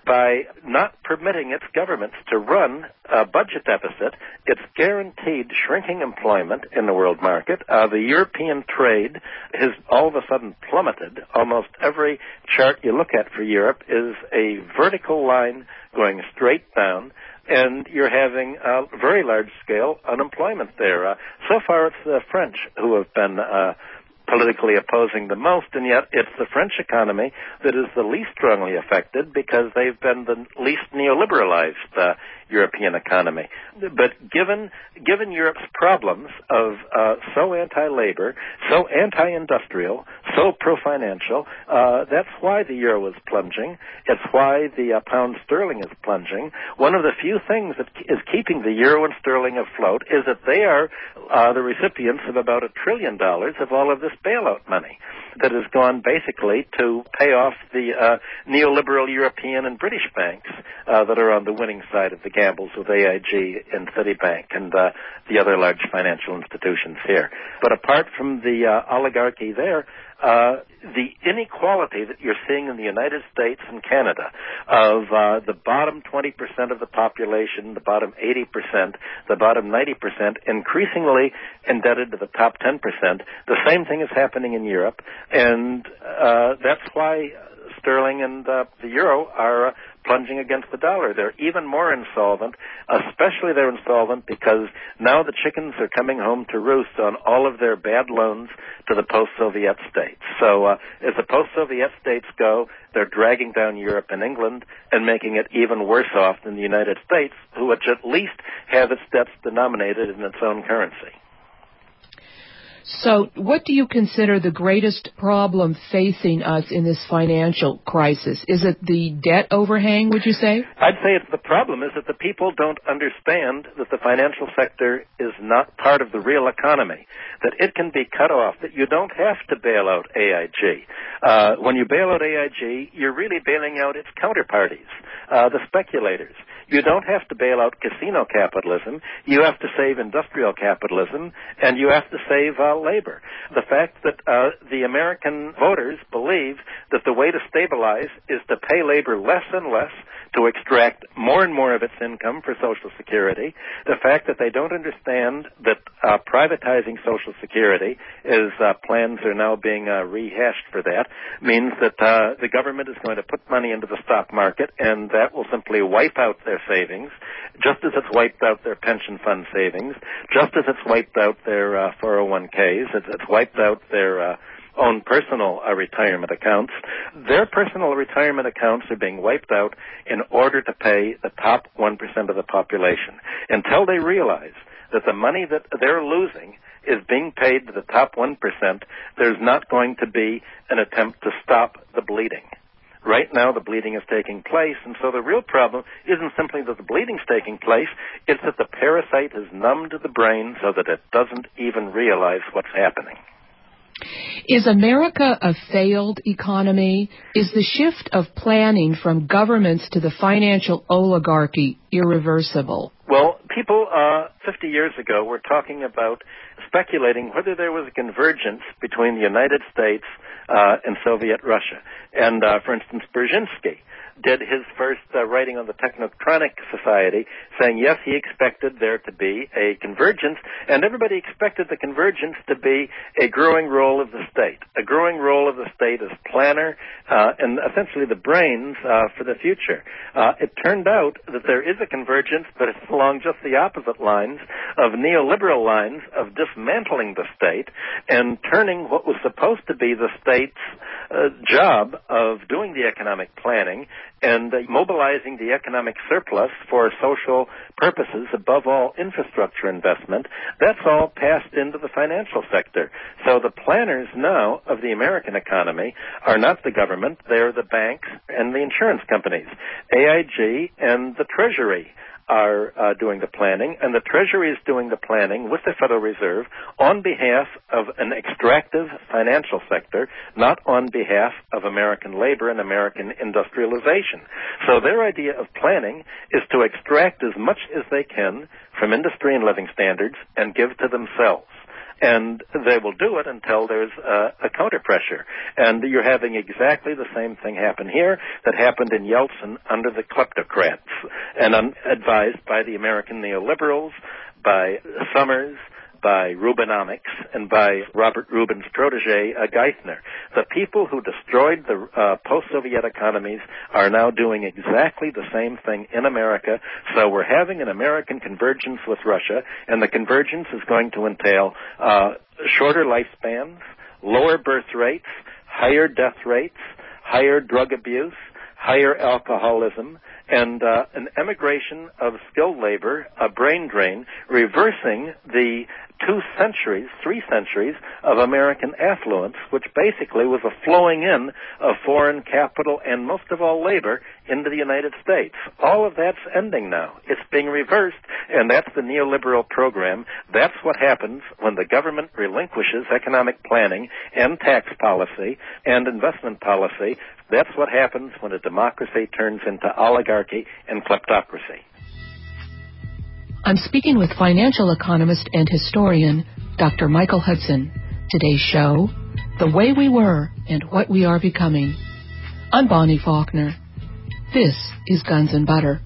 by not permitting its governments to run a budget deficit, it's guaranteed shrinking employment in the world market. Uh, the European trade has all of a sudden plummeted. Almost every chart you look at for Europe is a vertical line going straight down, and you're having uh, very large-scale unemployment there. Uh, so far, it's the French who have been uh, politically opposing the most, and yet it's the French economy that is the least strongly affected because they've been the least neoliberalized uh, European economy. But given given Europe's problems of uh, so anti-labor, so anti-industrial, so pro-financial, uh, that's why the euro is plunging. It's why the uh, pound sterling is plunging. One of the few things that is keeping the euro and sterling afloat is that they are uh, the recipients of about a trillion dollars of all of this bailout money that has gone basically to pay off the uh, neoliberal European and British banks uh, that are on the winning side of the gambles with A I G and Citibank and uh, the other large financial institutions here. But apart from the uh, oligarchy there, uh, the inequality that you're seeing in the United States and Canada of uh, the bottom twenty percent of the population, the bottom eighty percent, the bottom ninety percent, increasingly indebted to the top ten percent, the same thing is happening in Europe, and uh, that's why sterling and uh, the euro are uh, plunging against the dollar. They're even more insolvent, especially they're insolvent because now the chickens are coming home to roost on all of their bad loans to the post-Soviet states. So uh, as the post-Soviet states go, they're dragging down Europe and England and making it even worse off than the United States, who would at least have its debts denominated in its own currency. So what do you consider the greatest problem facing us in this financial crisis? Is it the debt overhang, would you say? I'd say it's the problem is that the people don't understand that the financial sector is not part of the real economy, that it can be cut off, that you don't have to bail out A I G. Uh, when you bail out A I G, you're really bailing out its counterparties, uh, the speculators. You don't have to bail out casino capitalism. You have to save industrial capitalism, and you have to save uh, labor. The fact that uh, the American voters believe that the way to stabilize is to pay labor less and less to extract more and more of its income for Social Security, the fact that they don't understand that uh, privatizing Social Security, as uh, plans are now being uh, rehashed for that, means that uh, the government is going to put money into the stock market, and that will simply wipe out their savings, just as it's wiped out their pension fund savings, just as it's wiped out their uh, four oh one k's, it's, it's wiped out their uh, own personal uh, retirement accounts. Their personal retirement accounts are being wiped out in order to pay the top one percent of the population. Until they realize that the money that they're losing is being paid to the top one percent, there's not going to be an attempt to stop the bleeding. Right now, the bleeding is taking place, and so the real problem isn't simply that the bleeding's taking place, it's that the parasite has numbed the brain so that it doesn't even realize what's happening. Is America a failed economy? Is the shift of planning from governments to the financial oligarchy irreversible? Well, people uh, fifty years ago were talking about speculating whether there was a convergence between the United States uh, and Soviet Russia. And, uh, for instance, Brzezinski did his first uh, writing on the Technotronic Society, saying, yes, he expected there to be a convergence, and everybody expected the convergence to be a growing role of the state, a growing role of the state as planner uh, and essentially the brains uh, for the future. Uh, it turned out that there is a convergence, but it's along just the opposite lines of neoliberal lines of dismantling the state and turning what was supposed to be the state's uh, job of doing the economic planning and uh, mobilizing the economic surplus for social purposes, above all infrastructure investment. That's all passed into the financial sector. So the planners now of the American economy are not the government, they're the banks and the insurance companies. A I G and the Treasury are uh, doing the planning, and the Treasury is doing the planning with the Federal Reserve on behalf of an extractive financial sector, not on behalf of American labor and American industrialization. So their idea of planning is to extract as much as they can from industry and living standards and give to themselves. And they will do it until there's uh, a counter-pressure. And you're having exactly the same thing happen here that happened in Yeltsin under the kleptocrats, and un- advised by the American neoliberals, by Summers, by Rubenomics, and by Robert Rubin's protege, uh, Geithner. The people who destroyed the uh, post-Soviet economies are now doing exactly the same thing in America. So we're having an American convergence with Russia, and the convergence is going to entail uh, shorter lifespans, lower birth rates, higher death rates, higher drug abuse, higher alcoholism, and uh, an emigration of skilled labor, a brain drain, reversing the two centuries, three centuries of American affluence, which basically was a flowing in of foreign capital and most of all labor into the United States. All of that's ending now. It's being reversed, and that's the neoliberal program. That's what happens when the government relinquishes economic planning and tax policy and investment policy. That's what happens when a democracy turns into oligarchy and kleptocracy. I'm speaking with financial economist and historian Doctor Michael Hudson. Today's show, The Way We Were and What We Are Becoming. I'm Bonnie Faulkner. This is Guns and Butter.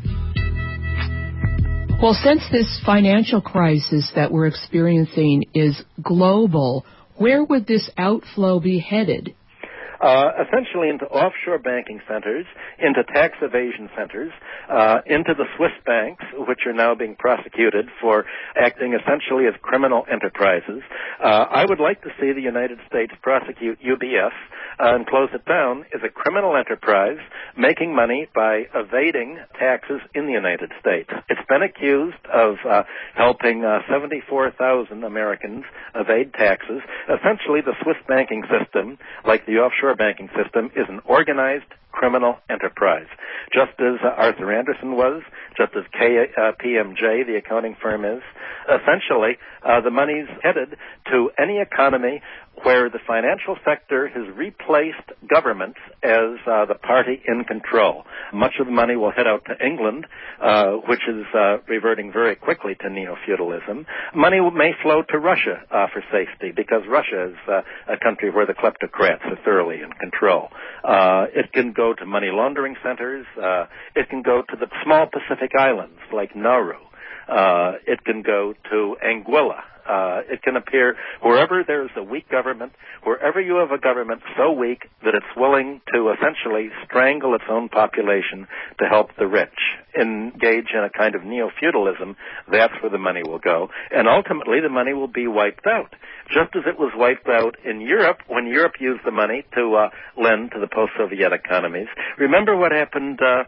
Well, since this financial crisis that we're experiencing is global, where would this outflow be headed? Uh, essentially into offshore banking centers, into tax evasion centers, uh, into the Swiss banks, which are now being prosecuted for acting essentially as criminal enterprises. Uh, I would like to see the United States prosecute U B S uh, and close it down as a criminal enterprise making money by evading taxes in the United States. It's been accused of uh, helping uh, seventy-four thousand Americans evade taxes. Essentially, the Swiss banking system, like the offshore banking system, is an organized criminal enterprise, just as uh, Arthur Andersen was, just as K P M G, the accounting firm, is. Essentially, uh, the money's headed to any economy where the financial sector has replaced governments as uh, the party in control. Much of the money will head out to England, uh, which is uh, reverting very quickly to neo-feudalism. Money may flow to Russia uh, for safety, because Russia is uh, a country where the kleptocrats are thoroughly in control. Uh, it can go to money laundering centers. Uh, it can go to the small Pacific islands like Nauru. Uh, it can go to Anguilla. Uh, it can appear wherever there's a weak government, wherever you have a government so weak that it's willing to essentially strangle its own population to help the rich, engage in a kind of neo-feudalism. That's where the money will go. And ultimately, the money will be wiped out, just as it was wiped out in Europe when Europe used the money to uh, lend to the post-Soviet economies. Remember what happened uh,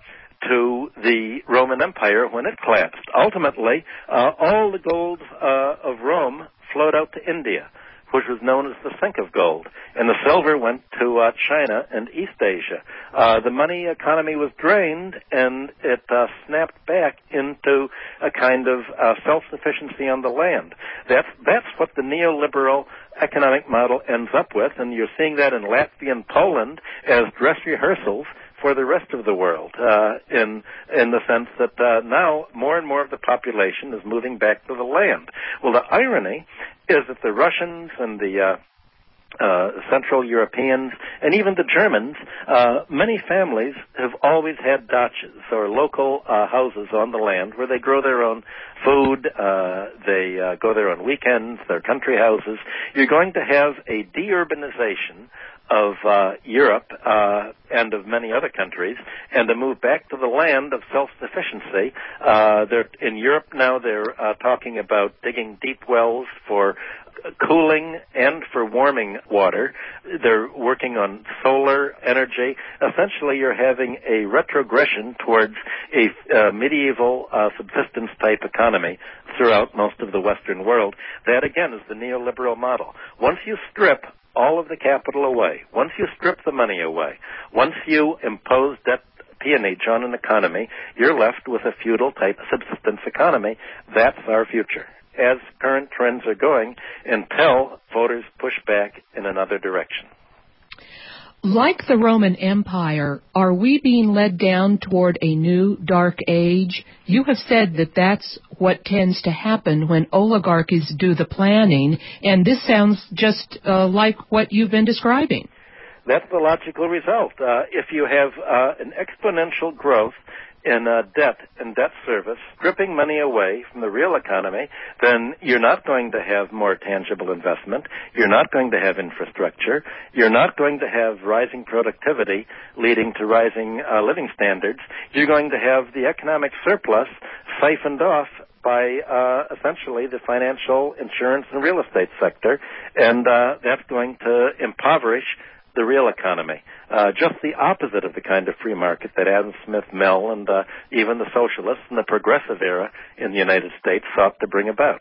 to the Roman Empire when it collapsed. Ultimately, uh, all the gold uh, of Rome flowed out to India, which was known as the sink of gold, and the silver went to uh, China and East Asia. Uh, the money economy was drained, and it uh, snapped back into a kind of uh, self-sufficiency on the land. That's, that's what the neoliberal economic model ends up with, and you're seeing that in Latvia and Poland as dress rehearsals for the rest of the world, uh, in in the sense that uh, now more and more of the population is moving back to the land. Well, the irony is that the Russians and the uh, uh, Central Europeans and even the Germans, uh, many families have always had dachas or local uh, houses on the land where they grow their own food, uh, they uh, go there on weekends, their country houses. You're going to have a deurbanization of uh, Europe uh, and of many other countries, and to move back to the land of self-sufficiency. Uh, they're, in Europe now they're uh, talking about digging deep wells for cooling and for warming water. They're working on solar energy. Essentially, you're having a retrogression towards a uh, medieval uh, subsistence-type economy throughout most of the Western world. That, again, is the neoliberal model. Once you strip all of the capital away, once you strip the money away, once you impose debt peonage on an economy, you're left with a feudal-type subsistence economy. That's our future, as current trends are going, until voters push back in another direction. Like the Roman Empire, are we being led down toward a new dark age? You have said that that's what tends to happen when oligarchies do the planning, and this sounds just uh, like what you've been describing. That's the logical result. Uh, if you have uh, an exponential growth in uh, debt and debt service, stripping money away from the real economy, then you're not going to have more tangible investment. You're not going to have infrastructure. You're not going to have rising productivity leading to rising uh, living standards. You're going to have the economic surplus siphoned off by uh, essentially the financial, insurance, and real estate sector, and uh, that's going to impoverish the real economy. Uh, just the opposite of the kind of free market that Adam Smith, Mell, and uh, even the socialists in the progressive era in the United States sought to bring about.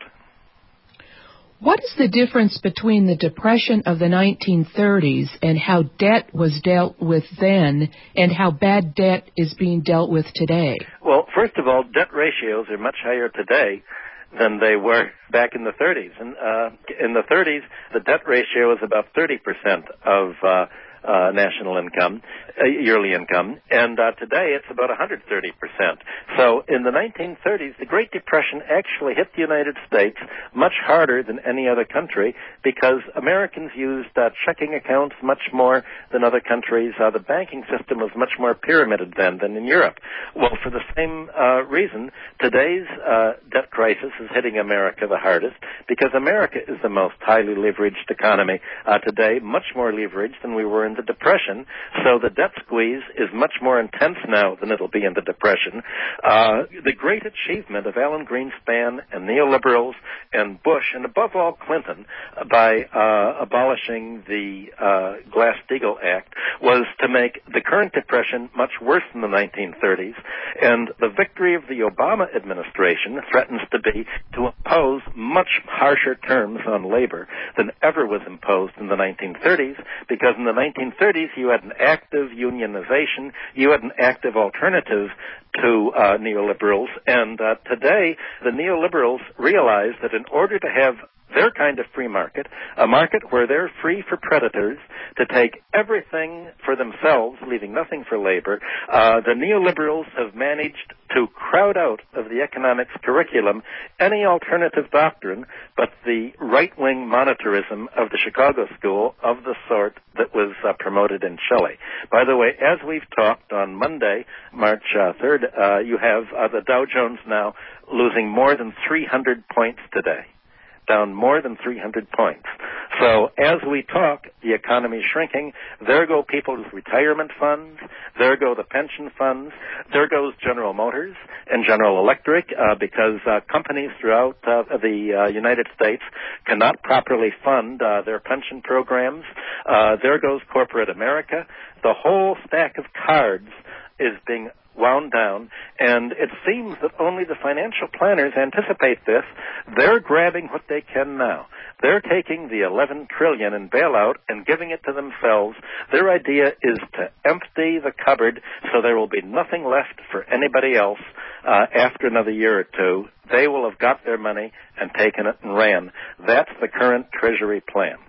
What is the difference between the Depression of the nineteen thirties and how debt was dealt with then and how bad debt is being dealt with today? Well, first of all, debt ratios are much higher today than they were back in the thirties. And uh, in the thirties, the debt ratio was about thirty percent of uh, uh, national income, uh, yearly income, and uh, today it's about one hundred thirty percent. So in the nineteen thirties, the Great Depression actually hit the United States much harder than any other country because Americans used uh, checking accounts much more than other countries. Uh, the banking system was much more pyramided then than in Europe. Well, for the same uh, reason, today's uh, debt crisis is hitting America the hardest because America is the most highly leveraged economy uh, today, much more leveraged than we were in the Depression. So the debt squeeze is much more intense now than it'll be in the Depression. Uh, the great achievement of Alan Greenspan and neoliberals and Bush, and above all Clinton, by uh, abolishing the uh, Glass-Steagall Act, was to make the current Depression much worse than the nineteen thirties. And the victory of the Obama administration threatens to be to impose much harsher terms on labor than ever was imposed in the nineteen thirties, because in the nineteen thirties you had an active unionization, you had an active alternative to uh, neoliberals, and uh, today the neoliberals realize that in order to have their kind of free market, a market where they're free for predators to take everything for themselves, leaving nothing for labor, uh, the neoliberals have managed to crowd out of the economics curriculum any alternative doctrine but the right-wing monetarism of the Chicago School of the sort that was uh, promoted in Chile. By the way, as we've talked on Monday, March uh, third, uh, you have uh, the Dow Jones now losing more than three hundred points today. Down more than three hundred points. So as we talk, the economy is shrinking. There go people's retirement funds. There go the pension funds. There goes General Motors and General Electric uh, because uh, companies throughout uh, the uh, United States cannot properly fund uh, their pension programs. Uh, there goes corporate America. The whole stack of cards is being wound down, and it seems that only the financial planners anticipate this. They're grabbing what they can now. They're taking the eleven trillion dollars in bailout and giving it to themselves. Their idea is to empty the cupboard so there will be nothing left for anybody else uh, after another year or two. They will have got their money and taken it and ran. That's the current Treasury plan.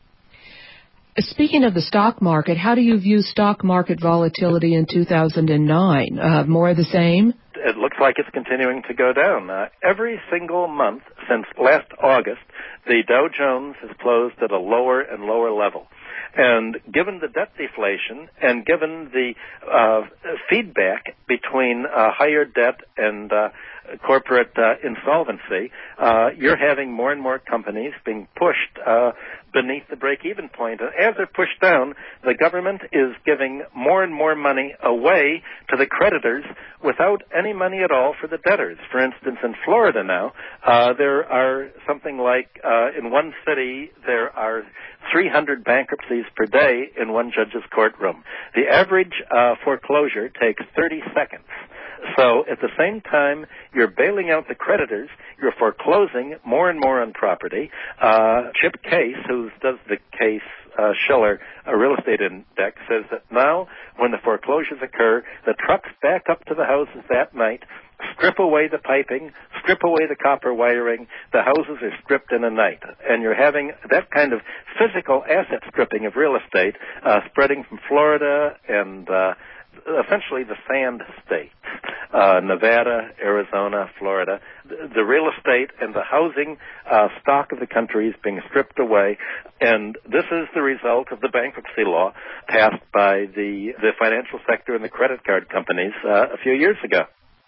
Speaking of the stock market, how do you view stock market volatility in two thousand nine? Uh, more of the same? It looks like it's continuing to go down. Uh, every single month since last August, the Dow Jones has closed at a lower and lower level. And given the debt deflation and given the uh, feedback between uh, higher debt and uh, corporate uh, insolvency, uh, you're having more and more companies being pushed uh, beneath the break-even point. And as they're pushed down, the government is giving more and more money away to the creditors without any money at all for the debtors. For instance, in Florida now, uh, there are something like, uh, in one city, there are three hundred bankruptcies per day in one judge's courtroom. The average uh, foreclosure takes thirty seconds. So at the same time, you're bailing out the creditors, you're foreclosing more and more on property. Uh, Chip Case, who does the Case uh, Shiller uh, Real Estate Index, says that now when the foreclosures occur, the trucks back up to the houses that night, strip away the piping, strip away the copper wiring, the houses are stripped in a night. And you're having that kind of physical asset stripping of real estate uh, spreading from Florida and uh, essentially the sand states, uh, Nevada, Arizona, Florida. The, the real estate and the housing uh, stock of the country is being stripped away, and this is the result of the bankruptcy law passed by the, the financial sector and the credit card companies uh, a few years ago.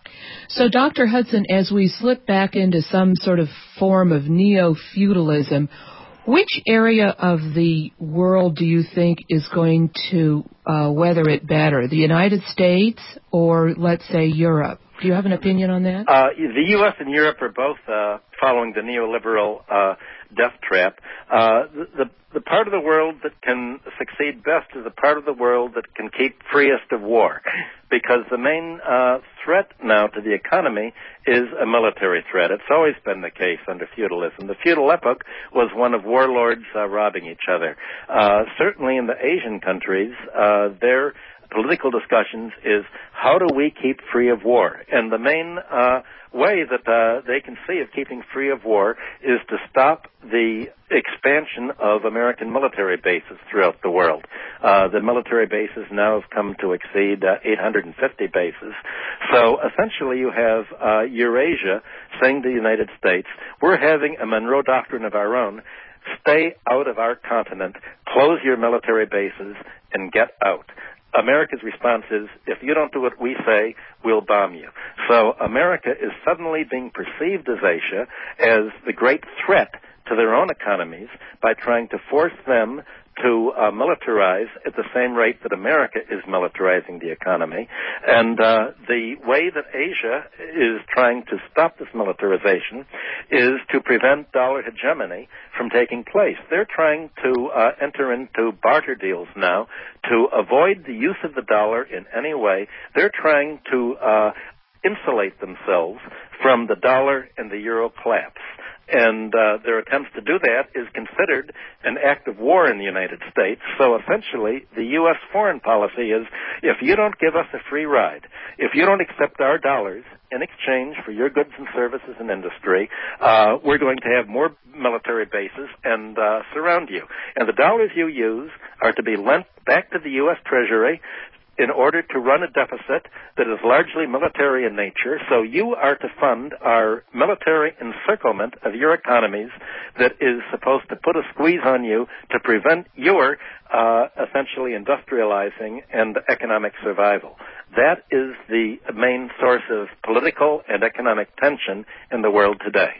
So, Doctor Hudson, as we slip back into some sort of form of neo-feudalism, which area of the world do you think is going to uh, weather it better, the United States or, let's say, Europe? Do you have an opinion on that? Uh, the U S and Europe are both uh, following the neoliberal uh, death trap. Uh, the, the, the part of the world that can succeed best is the part of the world that can keep freest of war, because the main uh, threat now to the economy is a military threat. It's always been the case under feudalism. The feudal epoch was one of warlords uh, robbing each other. Uh, certainly in the Asian countries, uh, their political discussions is how do we keep free of war? And the main uh, way that uh, they can see of keeping free of war is to stop the expansion of American military bases throughout the world. Uh, the military bases now have come to exceed uh, eight hundred fifty bases. So essentially you have uh, Eurasia saying to the United States, we're having a Monroe Doctrine of our own. Stay out of our continent, close your military bases, and get out. America's response is, if you don't do what we say, we'll bomb you. So America is suddenly being perceived as Asia as the great threat to their own economies by trying to force them to uh, militarize at the same rate that America is militarizing the economy. And uh, the way that Asia is trying to stop this militarization is to prevent dollar hegemony from taking place. They're trying to uh, enter into barter deals now to avoid the use of the dollar in any way. They're trying to uh, insulate themselves from the dollar and the euro collapse. And uh, their attempts to do that is considered an act of war in the United States. So essentially, the U S foreign policy is, if you don't give us a free ride, if you don't accept our dollars in exchange for your goods and services and industry, uh, we're going to have more military bases and uh, surround you. And the dollars you use are to be lent back to the U S Treasury in order to run a deficit that is largely military in nature. So you are to fund our military encirclement of your economies that is supposed to put a squeeze on you to prevent your uh, essentially industrializing and economic survival. That is the main source of political and economic tension in the world today.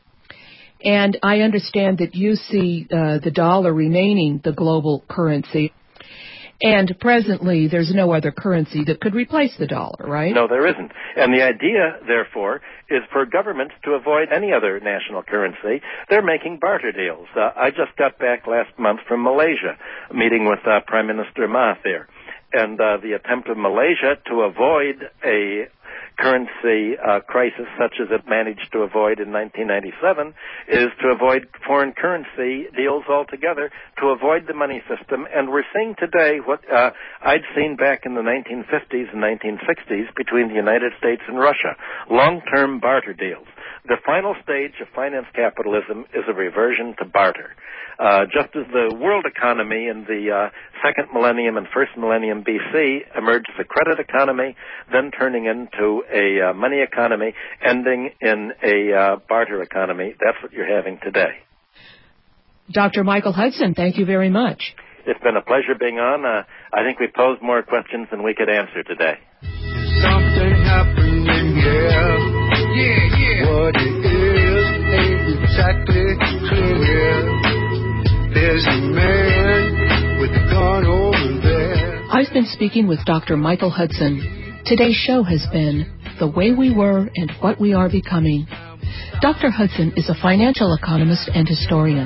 And I understand that you see uh, the dollar remaining the global currency. And presently, there's no other currency that could replace the dollar, right? No, there isn't. And the idea, therefore, is for governments to avoid any other national currency. They're making barter deals. Uh, I just got back last month from Malaysia, meeting with uh, Prime Minister Mahathir. And uh, the attempt of Malaysia to avoid a currency uh, crisis such as it managed to avoid in nineteen ninety-seven is to avoid foreign currency deals altogether, to avoid the money system. And we're seeing today what uh, I'd seen back in the nineteen fifties and nineteen sixties between the United States and Russia, long-term barter deals. The final stage of finance capitalism is a reversion to barter. Uh, just as the world economy in the uh, second millennium and first millennium B C emerged as a credit economy, then turning into a uh, money economy, ending in a uh, barter economy. That's what you're having today. Doctor Michael Hudson, thank you very much. It's been a pleasure being on. Uh, I think we posed more questions than we could answer today. Something happening, yeah. Yeah, yeah. What it is ain't exactly clear. There's a man with a gun over there. I've been speaking with Doctor Michael Hudson. Today's show has been The Way We Were and What We Are Becoming. Doctor Hudson is a financial economist and historian.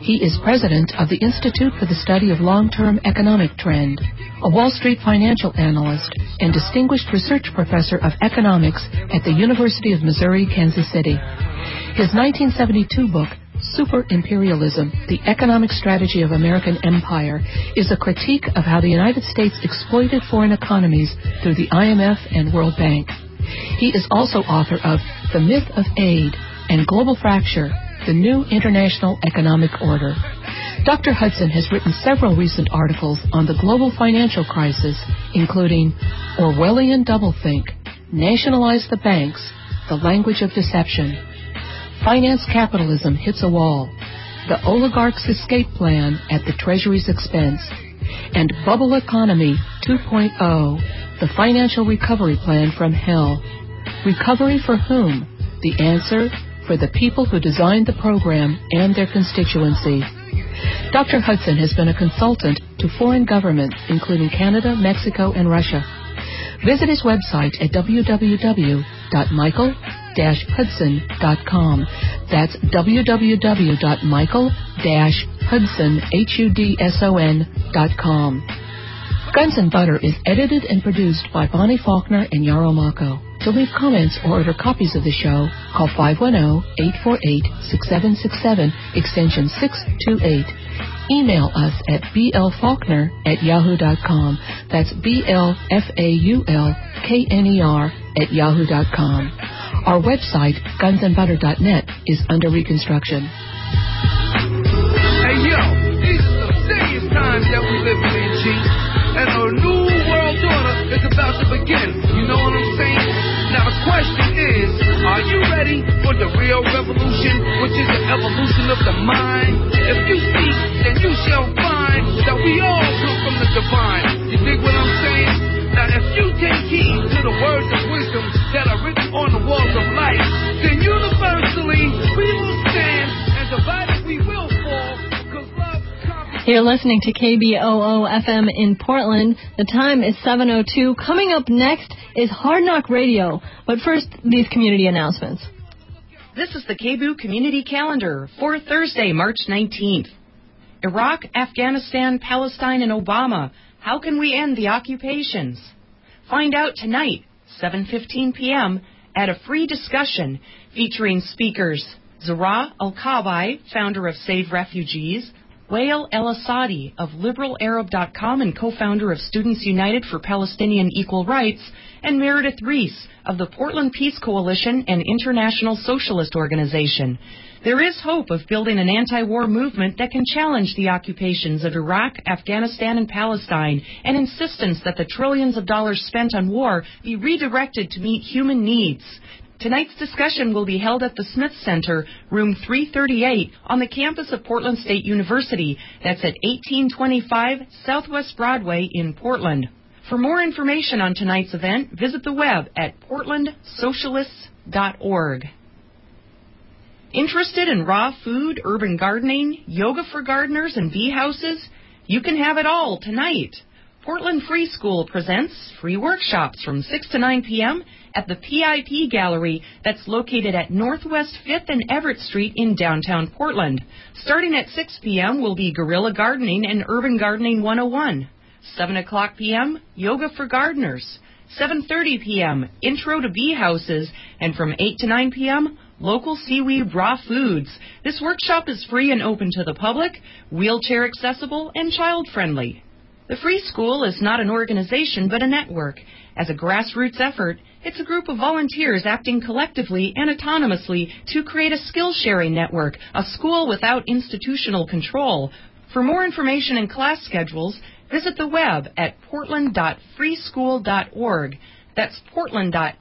He is president of the Institute for the Study of Long-Term Economic Trend, a Wall Street financial analyst, and distinguished research professor of economics at the University of Missouri, Kansas City. His nineteen seventy-two book, Super Imperialism, The Economic Strategy of American Empire, is a critique of how the United States exploited foreign economies through the I M F and World Bank. He is also author of The Myth of Aid and Global Fracture, The New International Economic Order. Doctor Hudson has written several recent articles on the global financial crisis, including Orwellian Doublethink, Nationalize the Banks, The Language of Deception, Finance Capitalism Hits a Wall, The Oligarch's Escape Plan at the Treasury's Expense, and Bubble Economy two point oh, The Financial Recovery Plan from Hell. Recovery for whom? The answer, for the people who designed the program and their constituency. Doctor Hudson has been a consultant to foreign governments, including Canada, Mexico, and Russia. Visit his website at w w w dot michael dash hudson dot com. That's w w w dot michael dash hudson dot com. Guns and Butter is edited and produced by Bonnie Faulkner and Yarrow Mako. To leave comments or order copies of the show, call five one zero, eight four eight, six seven six seven, extension six two eight. Email us at b l faulkner at yahoo dot com. That's B L F A U L K N E R at yahoo dot com. Our website, guns and butter dot net, is under reconstruction. Hey, yo, these are some serious times that we live in, G. And a new world order is about to begin. You know what I'm saying? Now the question is, are you ready for the real revolution, which is the evolution of the mind? If you seek, then you shall find that we all come from the divine. You dig what I'm saying? Now if you take heed to the words of wisdom that are written on the walls of life, then universally we will stand, and divided we will fall, because love conquers. You're listening to K B O O F M in Portland. The time is seven oh two. Coming up next is Hard Knock Radio. But first, these community announcements. This is the K B O O Community Calendar for Thursday, March nineteenth. Iraq, Afghanistan, Palestine, and Obama. How can we end the occupations? Find out tonight, seven fifteen p.m., at a free discussion featuring speakers Zahra Al-Kabai, founder of Save Refugees, Wael El-Asadi of liberal arab dot com and co-founder of Students United for Palestinian Equal Rights, and Meredith Reese of the Portland Peace Coalition and International Socialist Organization. There is hope of building an anti-war movement that can challenge the occupations of Iraq, Afghanistan, and Palestine, and insistence that the trillions of dollars spent on war be redirected to meet human needs. Tonight's discussion will be held at the Smith Center, room three thirty-eight, on the campus of Portland State University. That's at eighteen twenty-five Southwest Broadway in Portland. For more information on tonight's event, visit the web at portland socialists dot org. Interested in raw food, urban gardening, yoga for gardeners, and bee houses? You can have it all tonight. Portland Free School presents free workshops from six to nine p.m. at the P I P Gallery that's located at Northwest fifth and Everett Street in downtown Portland. Starting at six p.m. will be Guerrilla Gardening and Urban Gardening one oh one. seven o'clock p.m., Yoga for Gardeners. seven thirty p.m., Intro to Bee Houses. And from eight to nine p.m., Local Seaweed Raw Foods. This workshop is free and open to the public, wheelchair accessible, and child-friendly. The Free School is not an organization but a network. As a grassroots effort, it's a group of volunteers acting collectively and autonomously to create a skill-sharing network, a school without institutional control. For more information and class schedules, visit the web at portland dot free school dot org. That's portland dot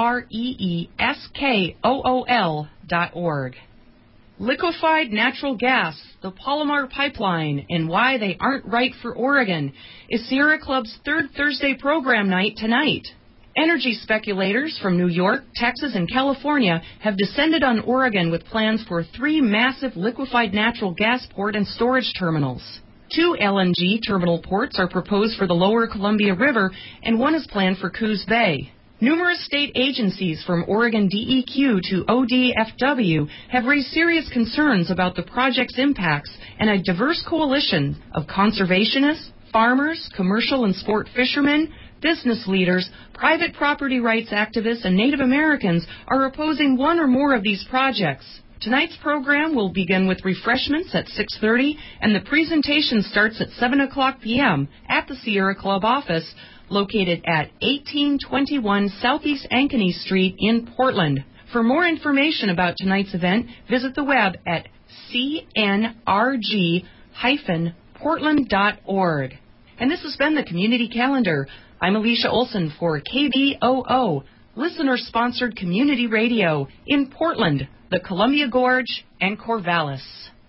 freeskool dot org. Liquefied natural gas, the Palomar Pipeline, and why they aren't right for Oregon is Sierra Club's third Thursday program night tonight. Energy speculators from New York, Texas, and California have descended on Oregon with plans for three massive liquefied natural gas port and storage terminals. Two L N G terminal ports are proposed for the lower Columbia River, and one is planned for Coos Bay. Numerous state agencies from Oregon D E Q to O D F W have raised serious concerns about the project's impacts, and a diverse coalition of conservationists, farmers, commercial and sport fishermen, business leaders, private property rights activists, and Native Americans are opposing one or more of these projects. Tonight's program will begin with refreshments at six thirty, and the presentation starts at seven o'clock p.m. at the Sierra Club office, located at eighteen twenty-one Southeast Ankeny Street in Portland. For more information about tonight's event, visit the web at c n r g dash portland dot org. And this has been the Community Calendar. I'm Alicia Olson for K B O O, listener-sponsored community radio in Portland, the Columbia Gorge, and Corvallis.